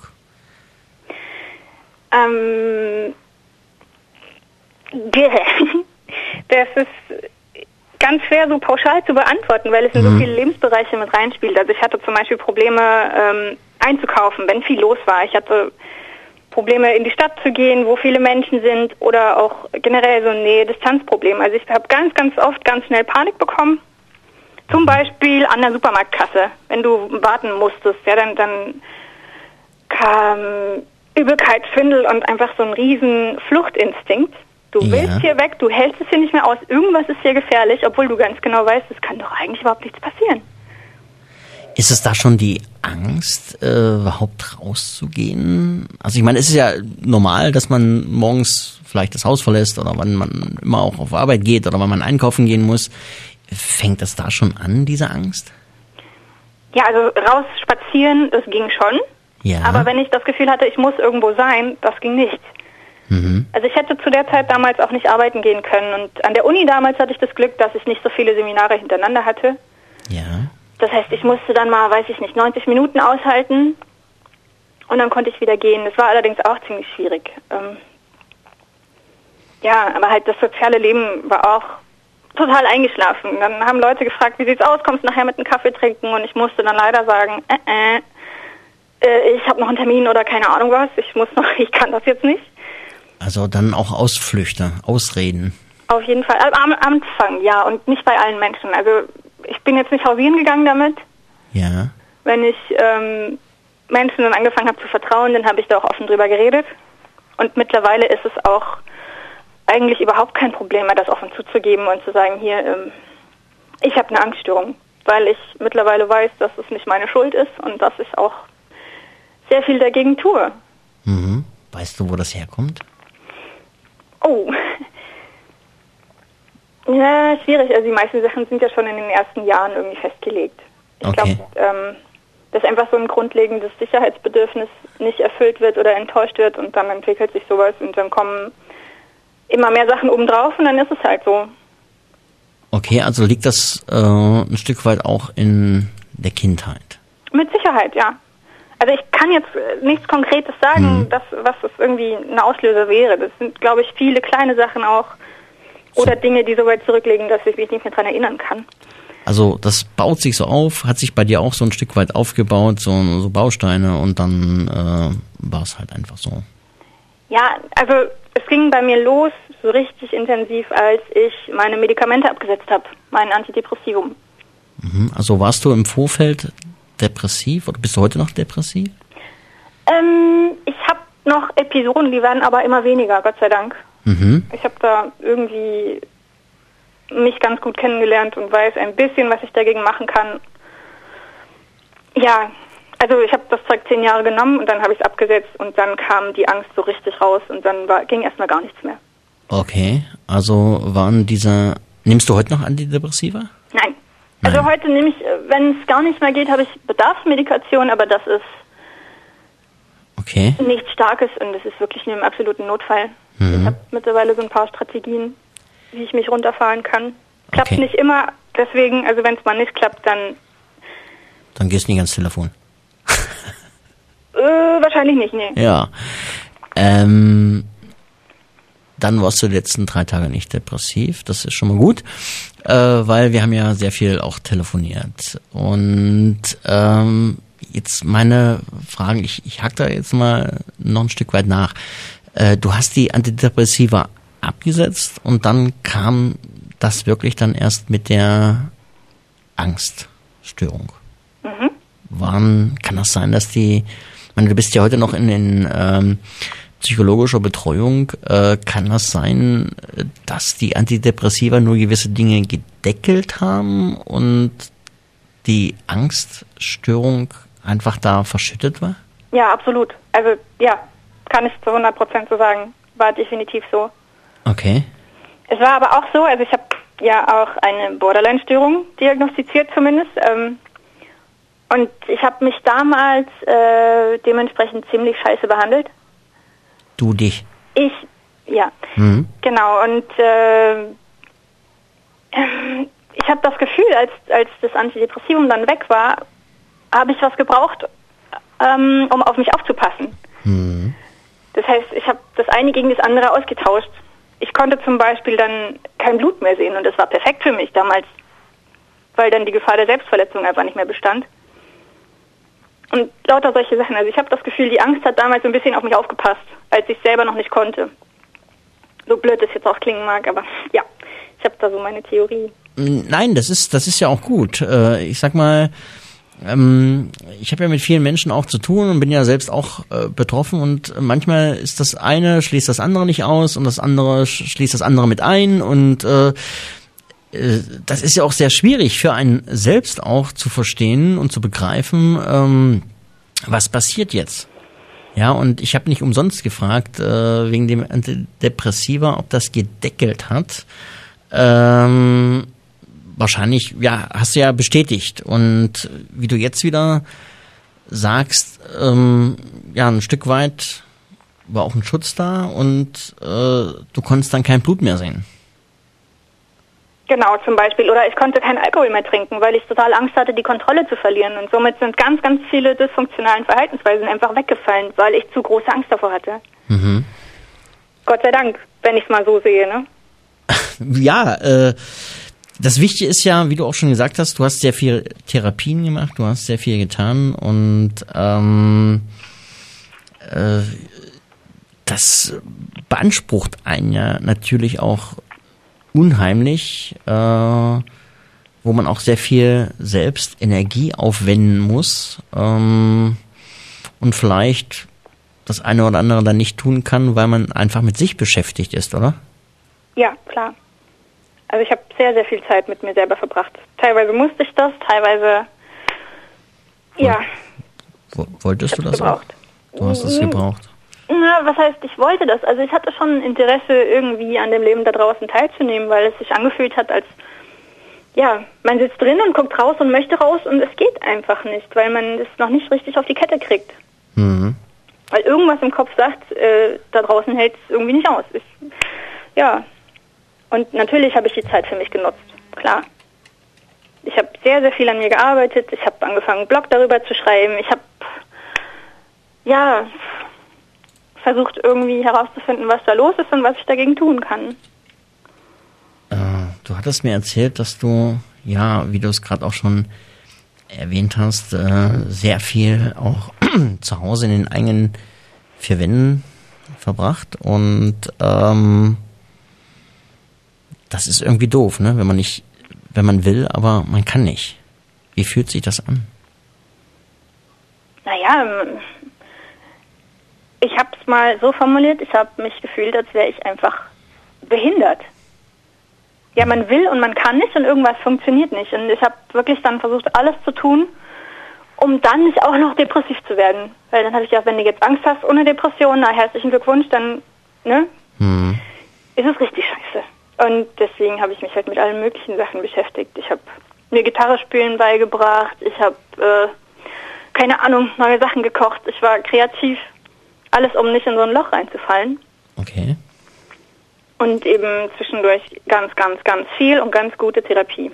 Das ist ganz schwer so pauschal zu beantworten, weil es in so viele Lebensbereiche mit reinspielt. Also ich hatte zum Beispiel Probleme einzukaufen, wenn viel los war. Ich hatte Probleme in die Stadt zu gehen, wo viele Menschen sind oder auch generell so ein Nähe-Distanz-Problem. Also ich habe ganz, ganz oft ganz schnell Panik bekommen. Zum Beispiel an der Supermarktkasse, wenn du warten musstest. Ja, dann kam Übelkeit, Schwindel und einfach so ein riesen Fluchtinstinkt. Du willst hier weg, du hältst es hier nicht mehr aus, irgendwas ist hier gefährlich, obwohl du ganz genau weißt, es kann doch eigentlich überhaupt nichts passieren. Ist es da schon die Angst, überhaupt rauszugehen? Also ich meine, es ist ja normal, dass man morgens vielleicht das Haus verlässt oder wann man immer auch auf Arbeit geht oder wann man einkaufen gehen muss. Fängt das da schon an, diese Angst? Ja, also raus spazieren, das ging schon. Ja. Aber wenn ich das Gefühl hatte, ich muss irgendwo sein, das ging nicht. Also ich hätte zu der Zeit damals auch nicht arbeiten gehen können. Und an der Uni damals hatte ich das Glück, dass ich nicht so viele Seminare hintereinander hatte. Ja. Das heißt, ich musste dann mal, 90 Minuten aushalten und dann konnte ich wieder gehen. Das war allerdings auch ziemlich schwierig. Aber halt das soziale Leben war auch total eingeschlafen. Dann haben Leute gefragt, wie sieht's aus, kommst du nachher mit einem Kaffee trinken? Und ich musste dann leider sagen, ich habe noch einen Termin oder keine Ahnung was, ich kann das jetzt nicht. Also dann auch Ausflüchte, Ausreden. Auf jeden Fall. Am Anfang, ja, und nicht bei allen Menschen. Also ich bin jetzt nicht hausieren gegangen damit. Ja. Wenn ich Menschen dann angefangen habe zu vertrauen, dann habe ich da auch offen drüber geredet. Und mittlerweile ist es auch eigentlich überhaupt kein Problem mehr, das offen zuzugeben und zu sagen, hier, ich habe eine Angststörung. Weil ich mittlerweile weiß, dass es nicht meine Schuld ist und dass ich auch sehr viel dagegen tue. Weißt du, wo das herkommt? Oh. Ja, schwierig. Also die meisten Sachen sind ja schon in den ersten Jahren irgendwie festgelegt. Ich glaube, dass einfach so ein grundlegendes Sicherheitsbedürfnis nicht erfüllt wird oder enttäuscht wird und dann entwickelt sich sowas und dann kommen immer mehr Sachen obendrauf und dann ist es halt so. Okay, also liegt das ein Stück weit auch in der Kindheit? Mit Sicherheit, ja. Also ich kann jetzt nichts Konkretes sagen, was das irgendwie ein Auslöser wäre. Das sind, glaube ich, viele kleine Sachen auch oder Dinge, die so weit zurückliegen, dass ich mich nicht mehr dran erinnern kann. Also das baut sich so auf, hat sich bei dir auch so ein Stück weit aufgebaut, so Bausteine und dann war es halt einfach so. Ja, also es ging bei mir los so richtig intensiv, als ich meine Medikamente abgesetzt habe, mein Antidepressivum. Also warst du im Vorfeld depressiv oder bist du heute noch depressiv? Ich habe noch Episoden, die werden aber immer weniger, Gott sei Dank. Ich habe da irgendwie mich ganz gut kennengelernt und weiß ein bisschen, was ich dagegen machen kann. Ja, also ich habe das Zeug 10 Jahre genommen und dann habe ich es abgesetzt und dann kam die Angst so richtig raus und dann ging erstmal gar nichts mehr. Okay, also nimmst du heute noch Antidepressiva? Nein. Also heute nehme ich, wenn es gar nicht mehr geht, habe ich Bedarfsmedikation, aber das ist nichts Starkes und das ist wirklich nur im absoluten Notfall. Ich habe mittlerweile so ein paar Strategien, wie ich mich runterfahren kann. Klappt nicht immer, deswegen, also wenn es mal nicht klappt, dann gehst du nicht ans Telefon. wahrscheinlich nicht, nee. Ja. Dann warst du die letzten 3 Tage nicht depressiv. Das ist schon mal gut, weil wir haben ja sehr viel auch telefoniert. Und jetzt meine Fragen, ich hack da jetzt mal noch ein Stück weit nach. Du hast die Antidepressiva abgesetzt und dann kam das wirklich dann erst mit der Angststörung. Kann das sein, dass du bist ja heute noch in psychologischer Betreuung, kann das sein, dass die Antidepressiva nur gewisse Dinge gedeckelt haben und die Angststörung einfach da verschüttet war? Ja, absolut. Also ja, kann ich zu 100% so sagen. War definitiv so. Okay. Es war aber auch so, also ich habe ja auch eine Borderline-Störung diagnostiziert zumindest. Und ich habe mich damals dementsprechend ziemlich scheiße behandelt. Du dich? Ich, ja. Genau. Und ich habe das Gefühl, als das Antidepressivum dann weg war, habe ich was gebraucht, um auf mich aufzupassen. Das heißt, ich habe das eine gegen das andere ausgetauscht. Ich konnte zum Beispiel dann kein Blut mehr sehen und das war perfekt für mich damals, weil dann die Gefahr der Selbstverletzung einfach nicht mehr bestand. Und lauter solche Sachen. Also ich habe das Gefühl, die Angst hat damals so ein bisschen auf mich aufgepasst, als ich selber noch nicht konnte. So blöd das jetzt auch klingen mag, aber ja, ich habe da so meine Theorie. Nein, das ist ja auch gut. Ich sag mal, ich habe ja mit vielen Menschen auch zu tun und bin ja selbst auch betroffen und manchmal ist das eine schließt das andere nicht aus und das andere schließt das andere mit ein und das ist ja auch sehr schwierig für einen selbst auch zu verstehen und zu begreifen, was passiert jetzt. Ja, und ich habe nicht umsonst gefragt, wegen dem Antidepressiva, ob das gedeckelt hat. Wahrscheinlich, ja, hast du ja bestätigt. Und wie du jetzt wieder sagst, ja, ein Stück weit war auch ein Schutz da und du konntest dann kein Blut mehr sehen. Genau, zum Beispiel. Oder ich konnte keinen Alkohol mehr trinken, weil ich total Angst hatte, die Kontrolle zu verlieren. Und somit sind ganz, ganz viele dysfunktionalen Verhaltensweisen einfach weggefallen, weil ich zu große Angst davor hatte. Gott sei Dank, wenn ich es mal so sehe, ne? Ja, das Wichtige ist ja, wie du auch schon gesagt hast, du hast sehr viel Therapien gemacht, du hast sehr viel getan und das beansprucht einen ja natürlich auch unheimlich, wo man auch sehr viel selbst Energie aufwenden muss und vielleicht das eine oder andere dann nicht tun kann, weil man einfach mit sich beschäftigt ist, oder? Ja, klar. Also ich habe sehr, sehr viel Zeit mit mir selber verbracht. Teilweise musste ich das, teilweise, ja. Wolltest du das gebraucht. auch? Du hast es gebraucht. Na, was heißt, ich wollte das? Also ich hatte schon Interesse, irgendwie an dem Leben da draußen teilzunehmen, weil es sich angefühlt hat, als, ja, man sitzt drin und guckt raus und möchte raus und es geht einfach nicht, weil man es noch nicht richtig auf die Kette kriegt. Weil irgendwas im Kopf sagt, da draußen hält es irgendwie nicht aus. Ja. Und natürlich habe ich die Zeit für mich genutzt, klar. Ich habe sehr, sehr viel an mir gearbeitet. Ich habe angefangen, einen Blog darüber zu schreiben. Ich habe, ja, versucht irgendwie herauszufinden, was da los ist und was ich dagegen tun kann. Du hattest mir erzählt, dass du, ja, wie du es gerade auch schon erwähnt hast, sehr viel auch zu Hause in den eigenen 4 Wänden verbracht und das ist irgendwie doof, ne? Wenn man will, aber man kann nicht. Wie fühlt sich das an? Naja, ich habe es mal so formuliert, ich habe mich gefühlt, als wäre ich einfach behindert. Ja, man will und man kann nicht und irgendwas funktioniert nicht. Und ich habe wirklich dann versucht, alles zu tun, um dann nicht auch noch depressiv zu werden. Weil dann habe ich gedacht, wenn du jetzt Angst hast ohne Depression, na herzlichen Glückwunsch, dann, ne? Ist es richtig scheiße. Und deswegen habe ich mich halt mit allen möglichen Sachen beschäftigt. Ich habe mir Gitarre spielen beigebracht, ich habe, keine Ahnung, neue Sachen gekocht, ich war kreativ. Alles, um nicht in so ein Loch reinzufallen. Okay. Und eben zwischendurch ganz, ganz, ganz viel und ganz gute Therapie.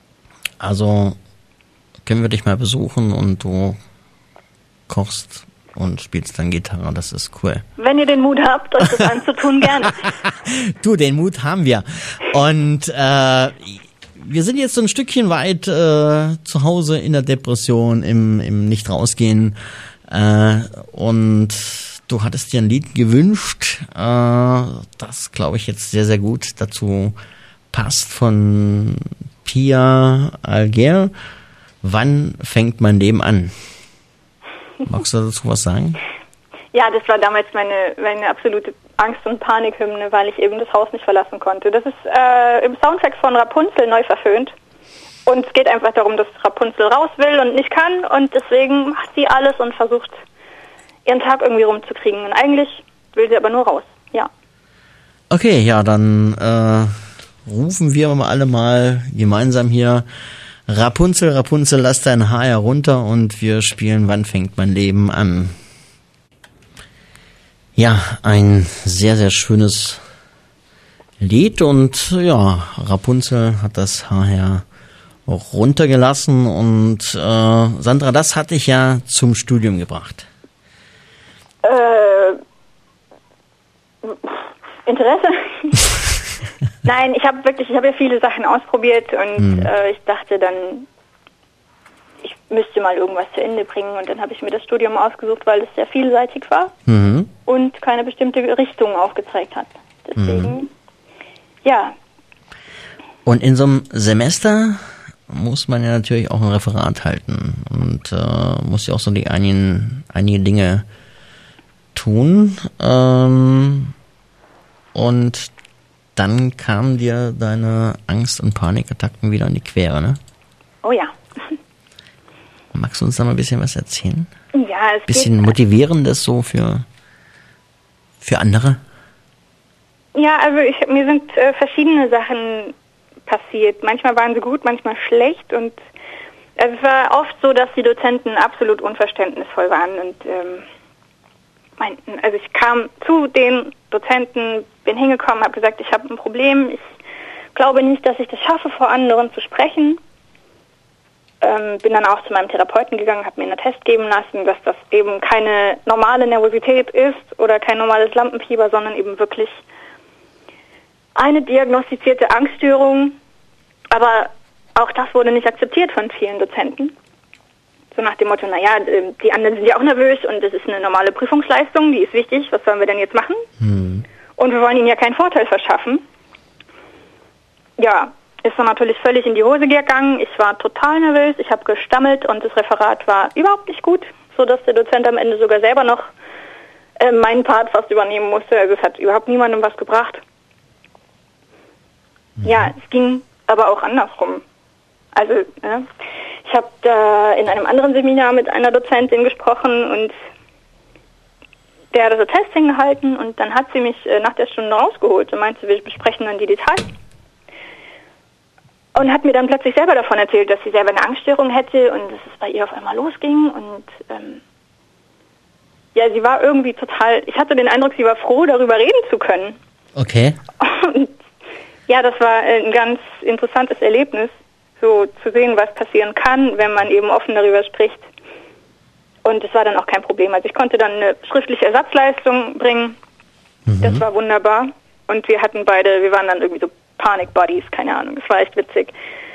Also können wir dich mal besuchen und du kochst und spielst dann Gitarre. Das ist cool. Wenn ihr den Mut habt, euch das anzutun, gerne. Du, den Mut haben wir. Und wir sind jetzt so ein Stückchen weit zu Hause in der Depression, im Nicht-Rausgehen. Und du hattest dir ein Lied gewünscht, das, glaube ich, jetzt sehr, sehr gut dazu passt, von Pia Alger. Wann fängt mein Leben an? Magst du dazu was sagen? Ja, das war damals meine absolute Angst- und Panikhymne, weil ich eben das Haus nicht verlassen konnte. Das ist im Soundtrack von Rapunzel neu verföhnt. Und es geht einfach darum, dass Rapunzel raus will und nicht kann. Und deswegen macht sie alles und versucht, ihren Tag irgendwie rumzukriegen. Und eigentlich will sie aber nur raus, ja. Okay, ja, dann rufen wir alle mal gemeinsam hier Rapunzel, Rapunzel, lass dein Haar herunter und wir spielen Wann fängt mein Leben an. Ja, ein sehr, sehr schönes Lied und ja, Rapunzel hat das Haar auch runtergelassen und Sandra, das hat dich ja zum Studium gebracht. Interesse? Nein, ich habe ja viele Sachen ausprobiert und ich dachte dann, ich müsste mal irgendwas zu Ende bringen und dann habe ich mir das Studium ausgesucht, weil es sehr vielseitig war und keine bestimmte Richtung aufgezeigt hat. Deswegen, ja. Und in so einem Semester muss man ja natürlich auch ein Referat halten und muss ja auch so die einige Dinge tun. Und dann kamen dir deine Angst- und Panikattacken wieder in die Quere, ne? Oh ja. Magst du uns da mal ein bisschen was erzählen? Ja, es bisschen Motivierendes so für andere? Ja, also mir sind verschiedene Sachen passiert. Manchmal waren sie gut, manchmal schlecht und es war oft so, dass die Dozenten absolut unverständnisvoll waren und meinten, also ich kam zu den Dozenten, bin hingekommen, habe gesagt, ich habe ein Problem, ich glaube nicht, dass ich das schaffe, vor anderen zu sprechen. Bin dann auch zu meinem Therapeuten gegangen, habe mir einen Attest geben lassen, dass das eben keine normale Nervosität ist oder kein normales Lampenfieber, sondern eben wirklich eine diagnostizierte Angststörung. Aber auch das wurde nicht akzeptiert von vielen Dozenten. So nach dem Motto, naja, die anderen sind ja auch nervös und das ist eine normale Prüfungsleistung, die ist wichtig, was sollen wir denn jetzt machen? Und wir wollen ihnen ja keinen Vorteil verschaffen. Ja, ist dann natürlich völlig in die Hose gegangen. Ich war total nervös, ich habe gestammelt und das Referat war überhaupt nicht gut, sodass der Dozent am Ende sogar selber noch meinen Part fast übernehmen musste. Also es hat überhaupt niemandem was gebracht. Ja, es ging aber auch andersrum. Also, ich habe da in einem anderen Seminar mit einer Dozentin gesprochen und der hat das Testing gehalten und dann hat sie mich nach der Stunde rausgeholt und meinte, wir besprechen dann die Details. Und hat mir dann plötzlich selber davon erzählt, dass sie selber eine Angststörung hätte und dass es bei ihr auf einmal losging und ja, sie war irgendwie total, ich hatte den Eindruck, sie war froh, darüber reden zu können. Okay. Und ja, das war ein ganz interessantes Erlebnis, so zu sehen, was passieren kann, wenn man eben offen darüber spricht. Und es war dann auch kein Problem. Also ich konnte dann eine schriftliche Ersatzleistung bringen. Das war wunderbar. Und wir waren dann irgendwie so Panic Buddies, keine Ahnung. Das war echt witzig.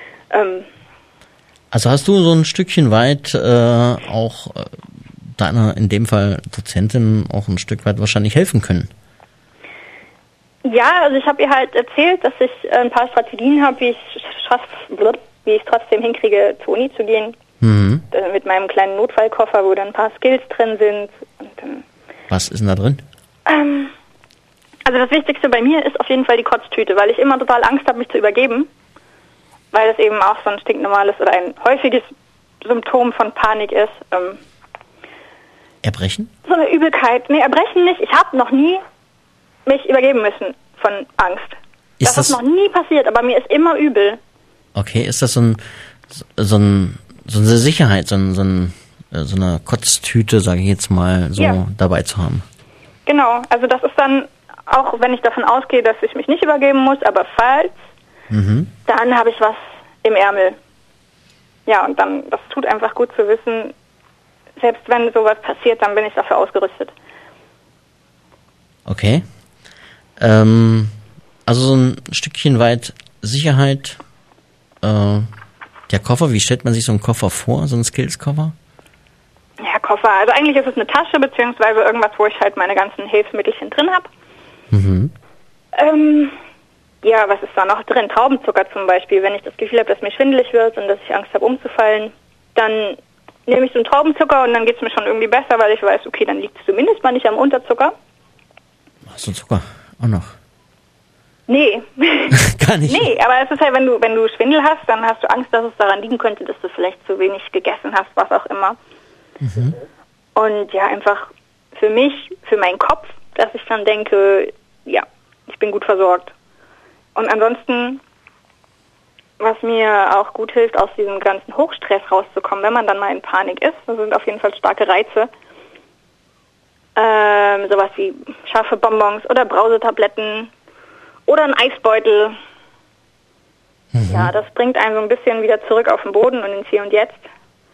Also hast du so ein Stückchen weit auch deiner, in dem Fall Dozentin, auch ein Stück weit wahrscheinlich helfen können? Ja, also ich habe ihr halt erzählt, dass ich ein paar Strategien habe, wie ich es trotzdem hinkriege, zur Uni zu gehen. Mit meinem kleinen Notfallkoffer, wo dann ein paar Skills drin sind. Und, was ist denn da drin? Also das Wichtigste bei mir ist auf jeden Fall die Kotztüte, weil ich immer total Angst habe, mich zu übergeben. Weil das eben auch so ein stinknormales oder ein häufiges Symptom von Panik ist. Erbrechen? So eine Übelkeit. Nee, Erbrechen nicht. Ich habe noch nie mich übergeben müssen von Angst. Das ist noch nie passiert, aber mir ist immer übel. Okay, ist das so eine Sicherheit, so eine Kotztüte, sage ich jetzt mal, so dabei zu haben? Genau, also das ist dann, auch wenn ich davon ausgehe, dass ich mich nicht übergeben muss, aber falls, dann habe ich was im Ärmel. Ja, und dann, das tut einfach gut zu wissen, selbst wenn sowas passiert, dann bin ich dafür ausgerüstet. Okay. Also so ein Stückchen weit Sicherheit. Der Koffer, wie stellt man sich so einen Koffer vor, so einen Skills-Koffer? Ja, Koffer. Also eigentlich ist es eine Tasche, beziehungsweise irgendwas, wo ich halt meine ganzen Hilfsmittelchen drin habe. Mhm. Ja, was ist da noch drin? Traubenzucker zum Beispiel. Wenn ich das Gefühl habe, dass mir schwindelig wird und dass ich Angst habe, umzufallen, dann nehme ich so einen Traubenzucker und dann geht es mir schon irgendwie besser, weil ich weiß, okay, dann liegt es zumindest mal nicht am Unterzucker. Hast du Zucker? Auch noch? Nee. Gar nicht? Nee, aber es ist halt, wenn du Schwindel hast, dann hast du Angst, dass es daran liegen könnte, dass du vielleicht zu wenig gegessen hast, was auch immer. Mhm. Und ja, einfach für mich, für meinen Kopf, dass ich dann denke, ja, ich bin gut versorgt. Und ansonsten, was mir auch gut hilft, aus diesem ganzen Hochstress rauszukommen, wenn man dann mal in Panik ist, das sind auf jeden Fall starke Reize. Sowas wie scharfe Bonbons oder Brausetabletten oder ein Eisbeutel. Mhm. Ja, das bringt einen so ein bisschen wieder zurück auf den Boden und ins Hier und Jetzt.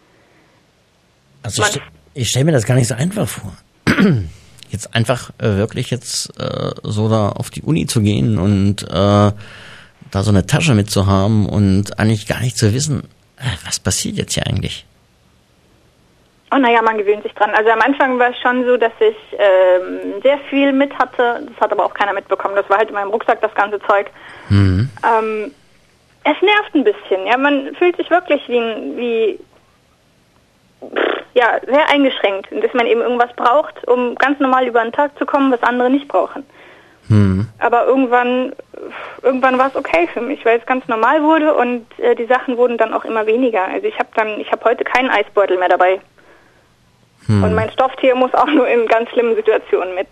Also ich stelle mir das gar nicht so einfach vor. Jetzt einfach wirklich jetzt so da auf die Uni zu gehen und da so eine Tasche mitzuhaben und eigentlich gar nicht zu wissen, was passiert jetzt hier eigentlich? Oh, naja, man gewöhnt sich dran. Also am Anfang war es schon so, dass ich sehr viel mit hatte. Das hat aber auch keiner mitbekommen. Das war halt in meinem Rucksack, das ganze Zeug. Mhm. Es nervt ein bisschen. Ja, man fühlt sich wirklich wie sehr eingeschränkt. Und dass man eben irgendwas braucht, um ganz normal über den Tag zu kommen, was andere nicht brauchen. Mhm. Aber irgendwann war es okay für mich, weil es ganz normal wurde und die Sachen wurden dann auch immer weniger. Also ich habe heute keinen Eisbeutel mehr dabei. Und mein Stofftier muss auch nur in ganz schlimmen Situationen mit.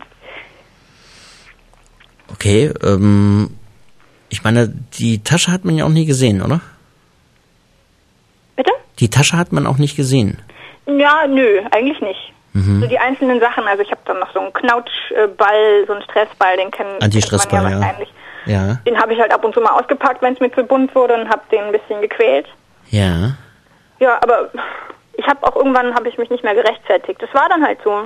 Okay, ich meine, die Tasche hat man ja auch nie gesehen, oder? Bitte? Die Tasche hat man auch nicht gesehen. Ja, nö, eigentlich nicht. Mhm. So die einzelnen Sachen, also ich habe dann noch so einen Knautschball, so einen Stressball, den kennt Anti-Stressball, man ja wahrscheinlich. Ja. Den habe ich halt ab und zu mal ausgepackt, wenn es mir zu bunt wurde und habe den ein bisschen gequält. Ja. Ja, aber irgendwann habe ich mich nicht mehr gerechtfertigt. Das war dann halt so.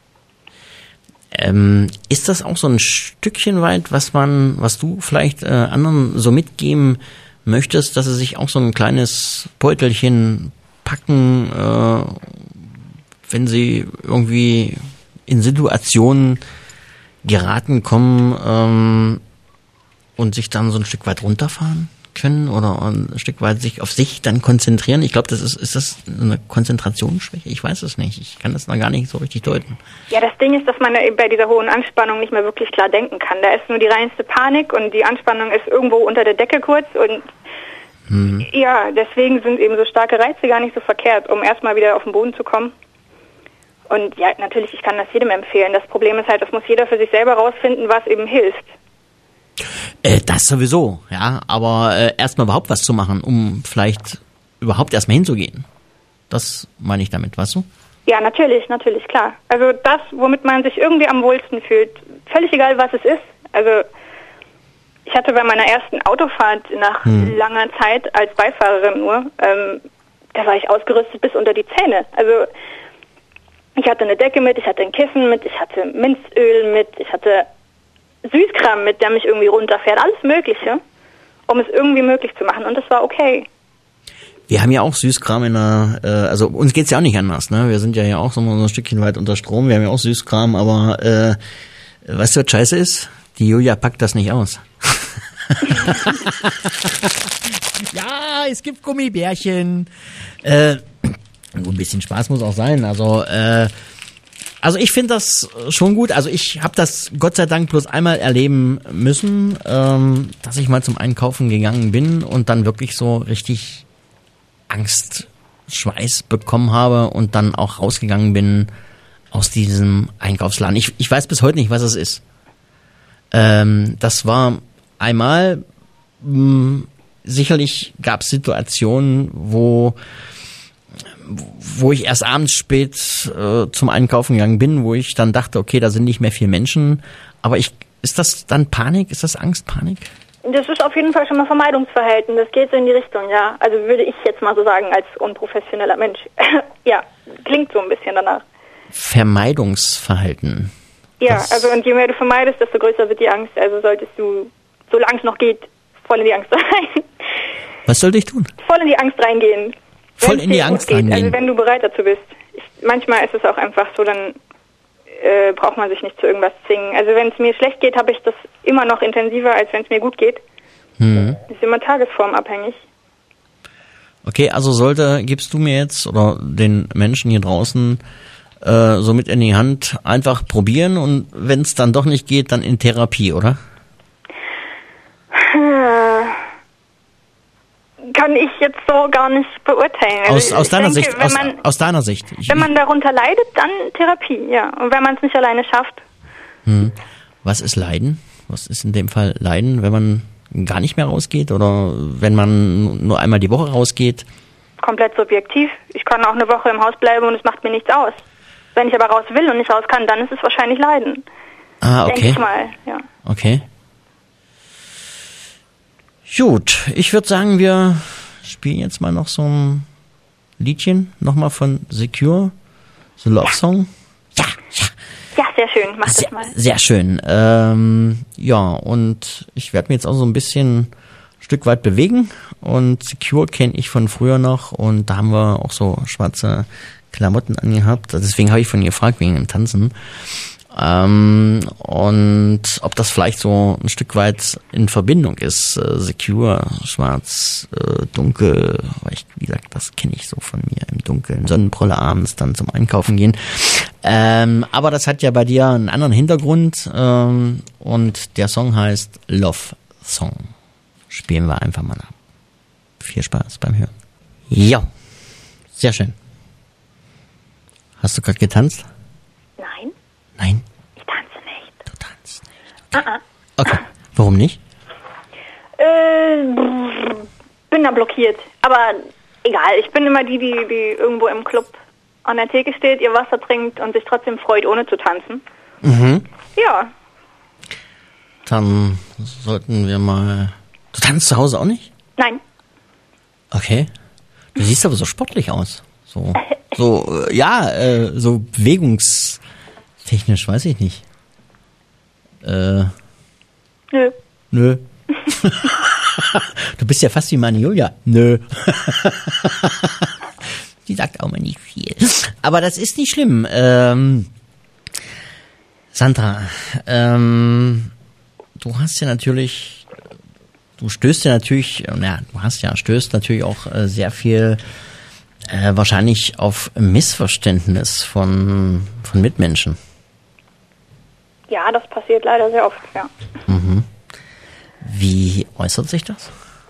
Ist das auch so ein Stückchen weit, was du vielleicht anderen so mitgeben möchtest, dass sie sich auch so ein kleines Beutelchen packen, wenn sie irgendwie in Situationen geraten kommen und sich dann so ein Stück weit runterfahren können oder ein Stück weit sich auf sich dann konzentrieren? Ich glaube, ist das eine Konzentrationsschwäche? Ich weiß es nicht. Ich kann das noch gar nicht so richtig deuten. Ja, das Ding ist, dass man eben bei dieser hohen Anspannung nicht mehr wirklich klar denken kann. Da ist nur die reinste Panik und die Anspannung ist irgendwo unter der Decke kurz und ja, deswegen sind eben so starke Reize gar nicht so verkehrt, um erstmal wieder auf den Boden zu kommen. Und ja, natürlich, ich kann das jedem empfehlen. Das Problem ist halt, das muss jeder für sich selber rausfinden, was eben hilft. Das sowieso, ja, aber erstmal überhaupt was zu machen, um vielleicht überhaupt erstmal hinzugehen. Das meine ich damit, weißt du? Ja, natürlich, klar. Also das, womit man sich irgendwie am wohlsten fühlt, völlig egal, was es ist. Also ich hatte bei meiner ersten Autofahrt nach langer Zeit als Beifahrerin nur, da war ich ausgerüstet bis unter die Zähne. Also ich hatte eine Decke mit, ich hatte ein Kissen mit, ich hatte Minzöl mit, ich hatte Süßkram mit, der mich irgendwie runterfährt, alles Mögliche, um es irgendwie möglich zu machen. Und das war okay. Wir haben ja auch Süßkram also uns geht's ja auch nicht anders, ne? Wir sind ja auch so ein Stückchen weit unter Strom, wir haben ja auch Süßkram, aber weißt du, was scheiße ist? Die Julia packt das nicht aus. Ja, es gibt Gummibärchen. Ein bisschen Spaß muss auch sein. Also ich finde das schon gut. Also ich habe das Gott sei Dank bloß einmal erleben müssen, dass ich mal zum Einkaufen gegangen bin und dann wirklich so richtig Angst, Schweiß bekommen habe und dann auch rausgegangen bin aus diesem Einkaufsladen. Ich weiß bis heute nicht, was es ist. Das war einmal, sicherlich gab es Situationen, wo ich erst abends spät zum Einkaufen gegangen bin, wo ich dann dachte, okay, da sind nicht mehr viele Menschen. Aber ist das dann Panik? Ist das Angst, Panik? Das ist auf jeden Fall schon mal Vermeidungsverhalten. Das geht so in die Richtung, ja. Also würde ich jetzt mal so sagen, als unprofessioneller Mensch. Ja, klingt so ein bisschen danach. Vermeidungsverhalten. Ja, also und je mehr du vermeidest, desto größer wird die Angst. Also solltest du, solange es noch geht, voll in die Angst rein. Was sollte ich tun? Voll in die Angst reingehen. Voll in die Angst reingehen? Also wenn du bereit dazu bist. Manchmal ist es auch einfach so, dann braucht man sich nicht zu irgendwas zwingen. Also wenn es mir schlecht geht, habe ich das immer noch intensiver, als wenn es mir gut geht. Das ist immer tagesformabhängig. Okay, also gibst du mir jetzt oder den Menschen hier draußen so mit in die Hand, einfach probieren und wenn es dann doch nicht geht, dann in Therapie, oder? Kann ich jetzt so gar nicht beurteilen. Also aus deiner Sicht, aus deiner Sicht. Wenn man darunter leidet, dann Therapie, ja. Und wenn man es nicht alleine schafft. Was ist Leiden? Was ist in dem Fall Leiden, wenn man gar nicht mehr rausgeht oder wenn man nur einmal die Woche rausgeht? Komplett subjektiv. Ich kann auch eine Woche im Haus bleiben und es macht mir nichts aus. Wenn ich aber raus will und nicht raus kann, dann ist es wahrscheinlich Leiden. Ah, okay. Denke ich mal, ja. Okay. Gut, ich würde sagen, wir spielen jetzt mal noch so ein Liedchen, nochmal von Secure, so Love Song. Ja. Ja, sehr schön, mach das mal. Sehr schön. Ja, und ich werde mich jetzt auch so ein Stück weit bewegen und Secure kenne ich von früher noch und da haben wir auch so schwarze Klamotten angehabt. Deswegen habe ich von ihr gefragt, wegen dem Tanzen. Und ob das vielleicht so ein Stück weit in Verbindung ist. Secure, schwarz, dunkel, weil wie gesagt, das kenne ich so von mir im Dunkeln. Sonnenbrille abends dann zum Einkaufen gehen. Aber das hat ja bei dir einen anderen Hintergrund und der Song heißt Love Song. Spielen wir einfach mal ab. Viel Spaß beim Hören. Ja, sehr schön. Hast du gerade getanzt? Nein. Nein? Ich tanze nicht. Du tanzt nicht. Okay. Warum nicht? Bin da blockiert. Aber egal, ich bin immer die irgendwo im Club an der Theke steht, ihr Wasser trinkt und sich trotzdem freut, ohne zu tanzen. Ja. Dann sollten wir mal... Du tanzt zu Hause auch nicht? Nein. Okay. Du siehst aber so sportlich aus. So bewegungstechnisch, weiß ich nicht. Nö. Du bist ja fast wie meine Julia. Nö. Die sagt auch mal nicht viel. Aber das ist nicht schlimm. Sandra, stößt natürlich auch sehr viel wahrscheinlich auf Missverständnis von Mitmenschen. Ja, das passiert leider sehr oft, ja. Wie äußert sich das?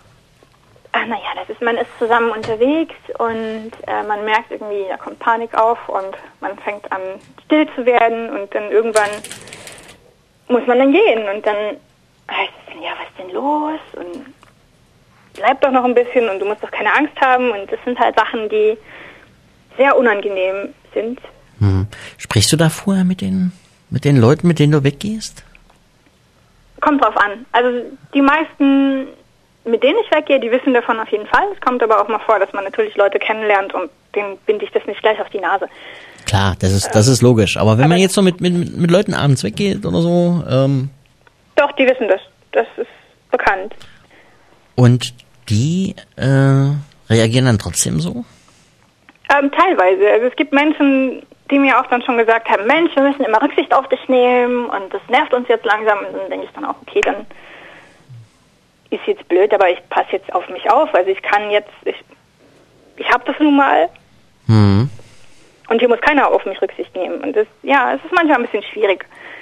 Man ist zusammen unterwegs und man merkt irgendwie, da kommt Panik auf und man fängt an still zu werden und dann irgendwann muss man dann gehen und dann heißt es dann, ja, was ist denn los? Und bleib doch noch ein bisschen und du musst doch keine Angst haben und das sind halt Sachen, die sehr unangenehm sind. Sprichst du da vorher mit den Leuten, mit denen du weggehst? Kommt drauf an. Also die meisten, mit denen ich weggehe, die wissen davon auf jeden Fall. Es kommt aber auch mal vor, dass man natürlich Leute kennenlernt und denen binde ich das nicht gleich auf die Nase. Klar, das ist logisch. Aber wenn man jetzt so mit Leuten abends weggeht oder so... Doch, die wissen das. Das ist bekannt. Und die reagieren dann trotzdem so? Teilweise. Also es gibt Menschen, die mir auch dann schon gesagt haben, Mensch, wir müssen immer Rücksicht auf dich nehmen und das nervt uns jetzt langsam. Und dann denke ich dann auch, okay, dann ist jetzt blöd, aber ich passe jetzt auf mich auf. Also ich kann jetzt, ich habe das nun mal. Und hier muss keiner auf mich Rücksicht nehmen. Und es ist manchmal ein bisschen schwierig.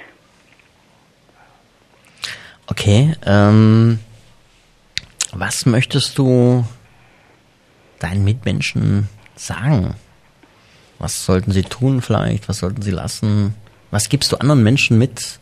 Okay, was möchtest du deinen Mitmenschen sagen? Was sollten sie tun vielleicht? Was sollten sie lassen? Was gibst du anderen Menschen mit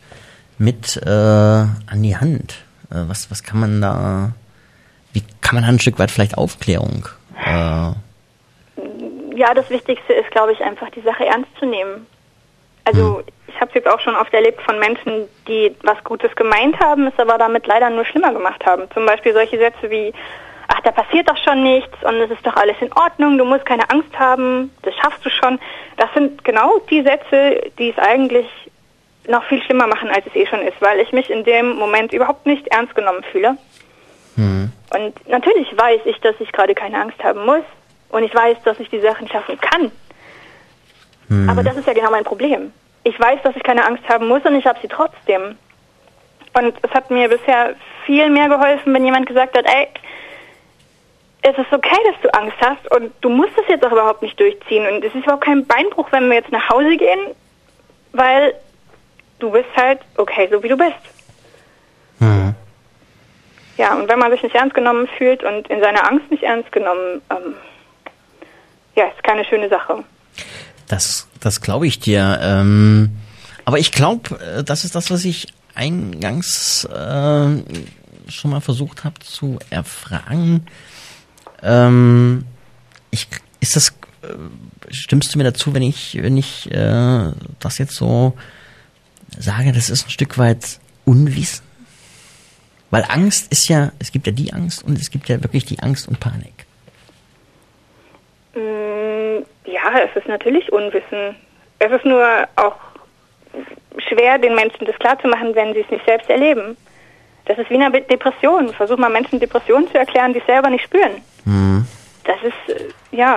an die Hand? Was kann man da? Wie kann man da ein Stück weit vielleicht Aufklärung? Ja, das Wichtigste ist, glaube ich, einfach die Sache ernst zu nehmen. Also ich habe es jetzt auch schon oft erlebt von Menschen, die was Gutes gemeint haben, es aber damit leider nur schlimmer gemacht haben. Zum Beispiel solche Sätze wie, ach, da passiert doch schon nichts und es ist doch alles in Ordnung, du musst keine Angst haben, das schaffst du schon. Das sind genau die Sätze, die es eigentlich noch viel schlimmer machen, als es schon ist, weil ich mich in dem Moment überhaupt nicht ernst genommen fühle. Und natürlich weiß ich, dass ich gerade keine Angst haben muss und ich weiß, dass ich die Sachen schaffen kann. Aber das ist ja genau mein Problem. Ich weiß, dass ich keine Angst haben muss und ich habe sie trotzdem. Und es hat mir bisher viel mehr geholfen, wenn jemand gesagt hat, ey, es ist okay, dass du Angst hast und du musst es jetzt auch überhaupt nicht durchziehen. Und es ist überhaupt kein Beinbruch, wenn wir jetzt nach Hause gehen, weil du bist halt okay, so wie du bist. Ja, und wenn man sich nicht ernst genommen fühlt und in seiner Angst nicht ernst genommen, ja, ist keine schöne Sache. Das glaube ich dir. Aber ich glaube, das ist das, was ich eingangs schon mal versucht habe zu erfragen. Stimmst du mir dazu, wenn ich das jetzt so sage, das ist ein Stück weit Unwissen? Weil Angst ist ja, es gibt ja die Angst und es gibt ja wirklich die Angst und Panik. Ja, es ist natürlich Unwissen. Es ist nur auch schwer, den Menschen das klarzumachen, wenn sie es nicht selbst erleben. Das ist wie eine Depression. Versuch mal Menschen Depressionen zu erklären, die es selber nicht spüren. Das ist, ja.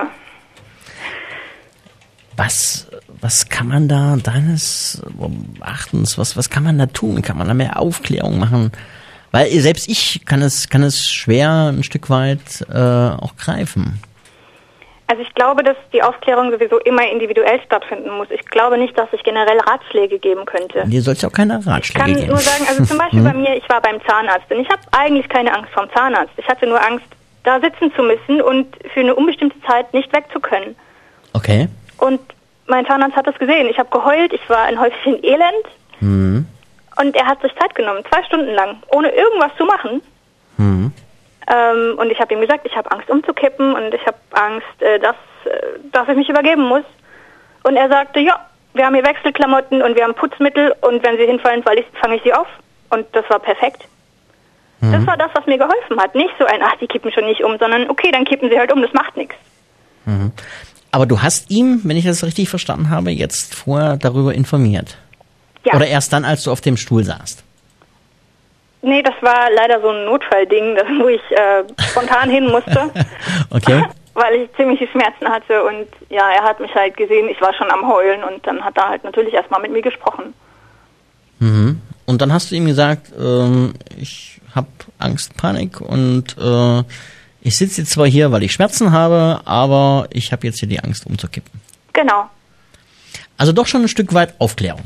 Was kann man da deines Erachtens, was kann man da tun? Kann man da mehr Aufklärung machen? Weil selbst ich kann es schwer ein Stück weit auch greifen. Also ich glaube, dass die Aufklärung sowieso immer individuell stattfinden muss. Ich glaube nicht, dass ich generell Ratschläge geben könnte. Dir soll es ja auch keine Ratschläge geben. Ich kann nur sagen, also zum Beispiel bei mir, ich war beim Zahnarzt und ich habe eigentlich keine Angst vom Zahnarzt. Ich hatte nur Angst, da sitzen zu müssen und für eine unbestimmte Zeit nicht weg zu können. Okay. Und mein Zahnarzt hat das gesehen. Ich habe geheult, ich war ein Häufchen Elend und er hat sich Zeit genommen, 2 Stunden lang, ohne irgendwas zu machen. Und ich habe ihm gesagt, ich habe Angst umzukippen und ich habe Angst, dass ich mich übergeben muss. Und er sagte, ja, wir haben hier Wechselklamotten und wir haben Putzmittel und wenn sie hinfallen, fange ich sie auf. Und das war perfekt. Das war das, was mir geholfen hat. Nicht so ein, ach, die kippen schon nicht um, sondern okay, dann kippen sie halt um, das macht nichts. Aber du hast ihm, wenn ich das richtig verstanden habe, jetzt vorher darüber informiert? Ja. Oder erst dann, als du auf dem Stuhl saßt? Nee, das war leider so ein Notfallding, wo ich spontan hin musste. Okay. Weil ich ziemliche Schmerzen hatte und ja, er hat mich halt gesehen, ich war schon am Heulen und dann hat er halt natürlich erstmal mit mir gesprochen. Und dann hast du ihm gesagt, ich habe Angst, Panik und ich sitze jetzt zwar hier, weil ich Schmerzen habe, aber ich habe jetzt hier die Angst umzukippen. Genau. Also doch schon ein Stück weit Aufklärung.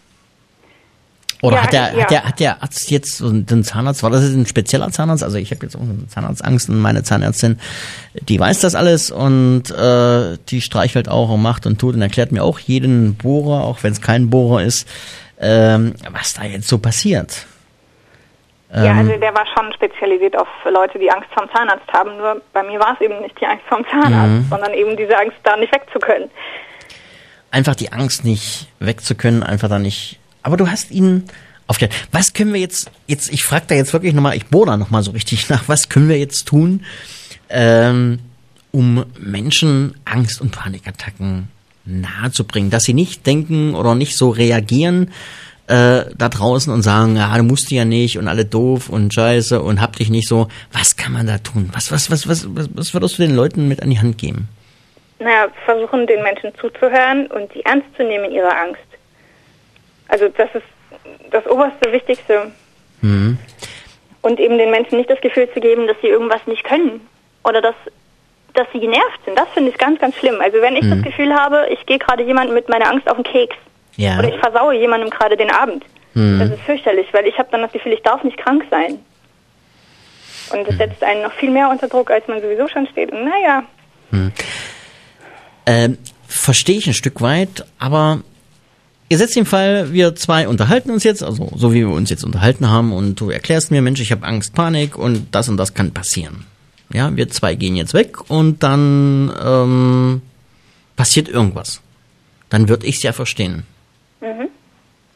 Oder ja, hat der Arzt jetzt, den Zahnarzt, war das jetzt ein spezieller Zahnarzt? Also ich habe jetzt auch eine Zahnarztangst und meine Zahnärztin, die weiß das alles und die streichelt auch und macht und tut und erklärt mir auch jeden Bohrer, auch wenn es kein Bohrer ist, was da jetzt so passiert. Ja, also der war schon spezialisiert auf Leute, die Angst vorm Zahnarzt haben. Nur bei mir war es eben nicht die Angst vorm Zahnarzt, sondern eben diese Angst, da nicht weg zu können. Einfach die Angst, nicht weg zu können, einfach da nicht... Aber du hast ihn aufgeklärt. Was können wir jetzt, ich frage da jetzt wirklich nochmal, ich bohre da nochmal so richtig nach, was können wir jetzt tun, um Menschen Angst- und Panikattacken nahezubringen, dass sie nicht denken oder nicht so reagieren da draußen und sagen, ja, du musst ja nicht und alle doof und scheiße und hab dich nicht so. Was kann man da tun? Was würdest du den Leuten mit an die Hand geben? Naja, versuchen den Menschen zuzuhören und sie ernst zu nehmen in ihrer Angst. Also das ist das oberste Wichtigste. Und eben den Menschen nicht das Gefühl zu geben, dass sie irgendwas nicht können oder dass sie genervt sind. Das finde ich ganz, ganz schlimm. Also wenn ich das Gefühl habe, ich gehe gerade jemandem mit meiner Angst auf den Keks oder ich versaue jemandem gerade den Abend, das ist fürchterlich, weil ich habe dann das Gefühl, ich darf nicht krank sein. Und das setzt einen noch viel mehr unter Druck, als man sowieso schon steht. Und naja. Verstehe ich ein Stück weit, aber ihr setzt den Fall, wir zwei unterhalten uns jetzt, also so wie wir uns jetzt unterhalten haben und du erklärst mir, Mensch, ich habe Angst, Panik und das kann passieren. Ja, wir zwei gehen jetzt weg und dann passiert irgendwas. Dann würde ich es ja verstehen.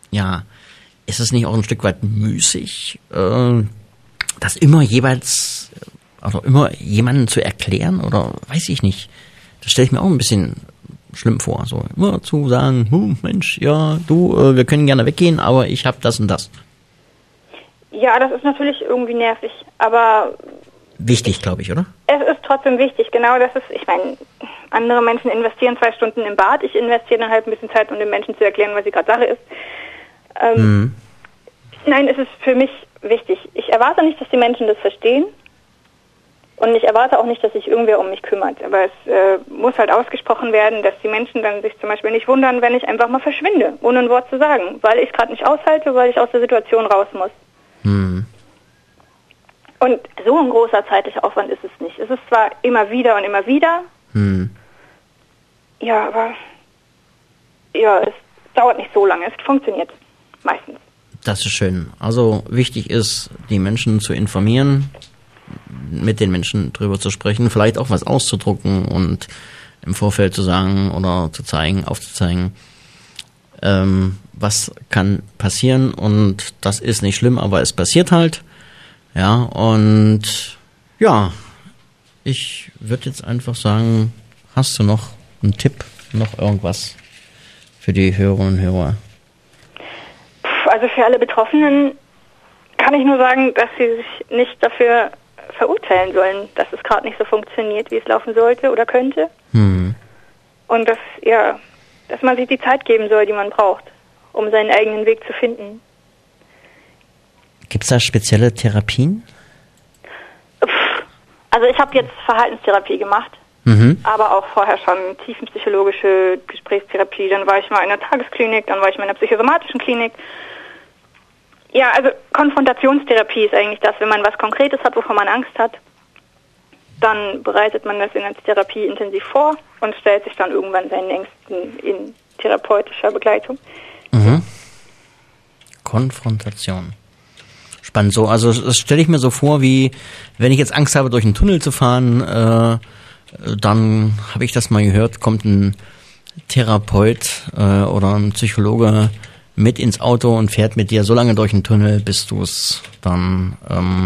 ja, ist es nicht auch ein Stück weit müßig, das immer jeweils, oder immer jemanden zu erklären, oder weiß ich nicht. Das stelle ich mir auch ein bisschen schlimm vor, so immer zu sagen, Mensch, ja, wir können gerne weggehen, aber ich habe das und das. Ja, das ist natürlich irgendwie nervig, aber... Wichtig, glaube ich, oder? Es ist trotzdem wichtig, genau, das ist, ich meine, andere Menschen investieren 2 Stunden im Bad, ich investiere dann halt ein bisschen Zeit, um den Menschen zu erklären, was sie gerade Sache ist. Nein, es ist für mich wichtig. Ich erwarte nicht, dass die Menschen das verstehen und ich erwarte auch nicht, dass sich irgendwer um mich kümmert, aber es muss halt ausgesprochen werden, dass die Menschen dann sich zum Beispiel nicht wundern, wenn ich einfach mal verschwinde, ohne ein Wort zu sagen, weil ich es gerade nicht aushalte, weil ich aus der Situation raus muss. Und so ein großer zeitlicher Aufwand ist es nicht. Es ist zwar immer wieder und immer wieder, ja, aber ja, es dauert nicht so lange, es funktioniert meistens. Das ist schön. Also wichtig ist, die Menschen zu informieren, mit den Menschen drüber zu sprechen, vielleicht auch was auszudrucken und im Vorfeld zu sagen oder zu zeigen, aufzuzeigen, was kann passieren, und das ist nicht schlimm, aber es passiert halt. Ja, und ja, ich würde jetzt einfach sagen, hast du noch einen Tipp, noch irgendwas für die Hörerinnen und Hörer? Also für alle Betroffenen kann ich nur sagen, dass sie sich nicht dafür verurteilen sollen, dass es gerade nicht so funktioniert, wie es laufen sollte oder könnte. Und dass man sich die Zeit geben soll, die man braucht, um seinen eigenen Weg zu finden. Gibt es da spezielle Therapien? Also ich habe jetzt Verhaltenstherapie gemacht, aber auch vorher schon tiefenpsychologische Gesprächstherapie. Dann war ich mal in der Tagesklinik, dann war ich mal in der psychosomatischen Klinik. Ja, also Konfrontationstherapie ist eigentlich das, wenn man was Konkretes hat, wovon man Angst hat, dann bereitet man das in der Therapie intensiv vor und stellt sich dann irgendwann seinen Ängsten in therapeutischer Begleitung. Konfrontation. Spannend. So, also das stelle ich mir so vor, wie wenn ich jetzt Angst habe, durch einen Tunnel zu fahren, dann habe ich das mal gehört, kommt ein Therapeut oder ein Psychologe mit ins Auto und fährt mit dir so lange durch den Tunnel, bis du es dann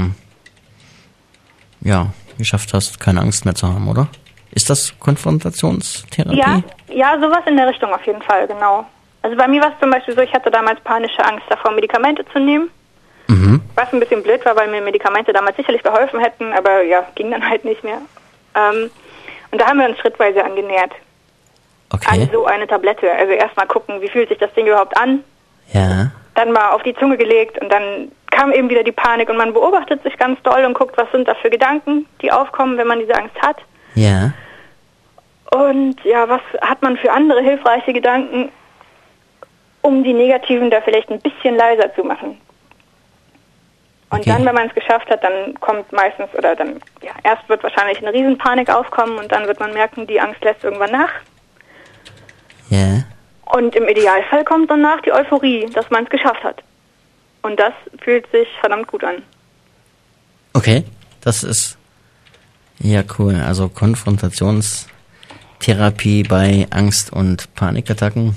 geschafft hast, keine Angst mehr zu haben, oder? Ist das Konfrontationstherapie? Ja, sowas in der Richtung auf jeden Fall, genau. Also bei mir war es zum Beispiel so, ich hatte damals panische Angst davor, Medikamente zu nehmen. Was ein bisschen blöd war, weil mir Medikamente damals sicherlich geholfen hätten, aber ja, ging dann halt nicht mehr. Und da haben wir uns schrittweise angenähert. Okay. An so eine Tablette. Also erstmal gucken, wie fühlt sich das Ding überhaupt an. Ja. Dann mal auf die Zunge gelegt und dann kam eben wieder die Panik und man beobachtet sich ganz doll und guckt, was sind da für Gedanken, die aufkommen, wenn man diese Angst hat. Ja. Und ja, was hat man für andere hilfreiche Gedanken, um die negativen da vielleicht ein bisschen leiser zu machen. Und dann, wenn man es geschafft hat, dann kommt meistens, oder dann, erst wird wahrscheinlich eine Riesenpanik aufkommen und dann wird man merken, die Angst lässt irgendwann nach. Ja. Und im Idealfall kommt danach die Euphorie, dass man es geschafft hat. Und das fühlt sich verdammt gut an. Okay, das ist ja cool. Also Konfrontationstherapie bei Angst- und Panikattacken.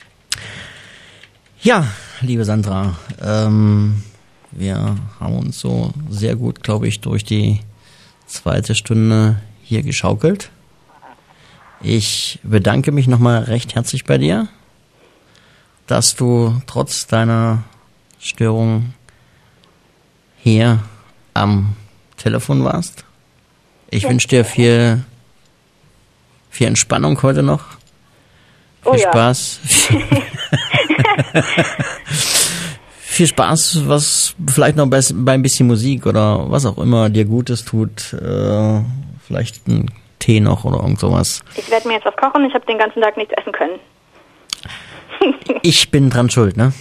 Ja, liebe Sandra, wir haben uns so sehr gut, glaube ich, durch die 2. Stunde hier geschaukelt. Ich bedanke mich nochmal recht herzlich bei dir, dass du trotz deiner Störung hier am Telefon warst. Ich wünsche dir viel Entspannung heute noch. Viel Spaß. Viel Spaß, was vielleicht noch bei ein bisschen Musik oder was auch immer dir Gutes tut. Vielleicht ein Tee noch oder irgend sowas. Ich werde mir jetzt was kochen, ich habe den ganzen Tag nichts essen können. Ich bin dran schuld, ne?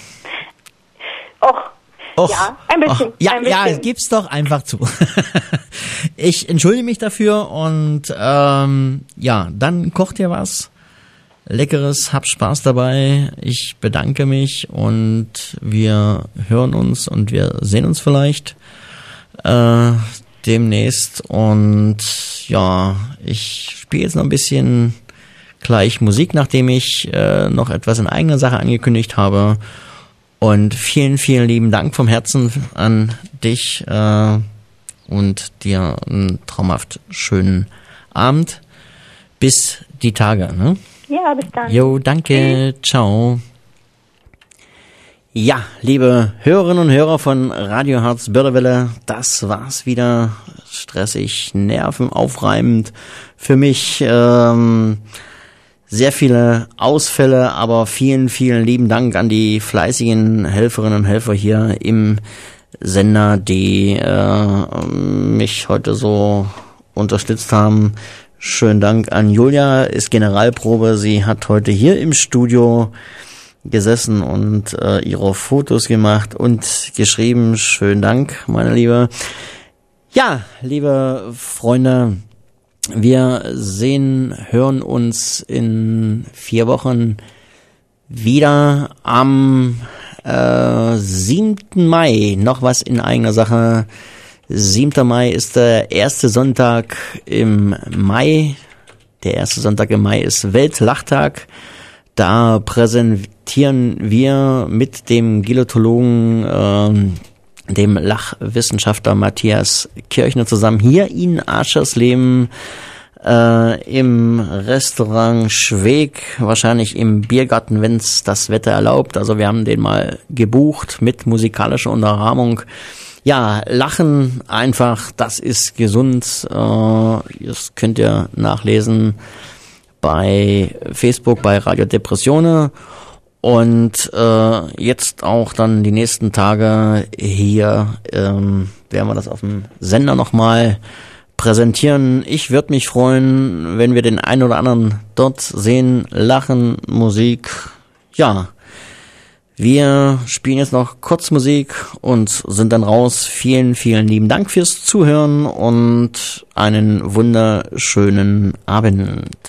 Och, ja, ein bisschen. Ja, gib's doch einfach zu. Ich entschuldige mich dafür und dann kocht ihr was Leckeres, habt Spaß dabei. Ich bedanke mich und wir hören uns und wir sehen uns vielleicht demnächst. Und ja, ich spiele jetzt noch ein bisschen gleich Musik, nachdem ich noch etwas in eigener Sache angekündigt habe. Und vielen, vielen lieben Dank vom Herzen an dich und dir einen traumhaft schönen Abend. Bis die Tage, ne? Ja, bis dann. Jo, danke. Ciao. Ja, liebe Hörerinnen und Hörer von Radio Harz Börderwelle, das war's wieder. Stressig, nervenaufreibend für mich. Sehr viele Ausfälle, aber vielen, vielen lieben Dank an die fleißigen Helferinnen und Helfer hier im Sender, die mich heute so unterstützt haben. Schönen Dank an Julia, ist Generalprobe. Sie hat heute hier im Studio gesessen und ihre Fotos gemacht und geschrieben. Schönen Dank, meine Liebe. Ja, liebe Freunde, wir hören uns in 4 Wochen wieder am 7. Mai. Noch was in eigener Sache. 7. Mai ist der erste Sonntag im Mai. Der erste Sonntag im Mai ist Weltlachtag. Da präsentieren wir mit dem Gilotologen, dem Lachwissenschaftler Matthias Kirchner zusammen hier in Aschersleben im Restaurant Schweeg, wahrscheinlich im Biergarten, wenn's das Wetter erlaubt. Also wir haben den mal gebucht mit musikalischer Unterrahmung. Ja, Lachen einfach, das ist gesund. Das könnt ihr nachlesen bei Facebook, bei Radio Depressione. Und jetzt auch dann die nächsten Tage hier werden wir das auf dem Sender nochmal präsentieren. Ich würde mich freuen, wenn wir den einen oder anderen dort sehen. Lachen, Musik. Ja, wir spielen jetzt noch kurz Musik und sind dann raus. Vielen, vielen lieben Dank fürs Zuhören und einen wunderschönen Abend.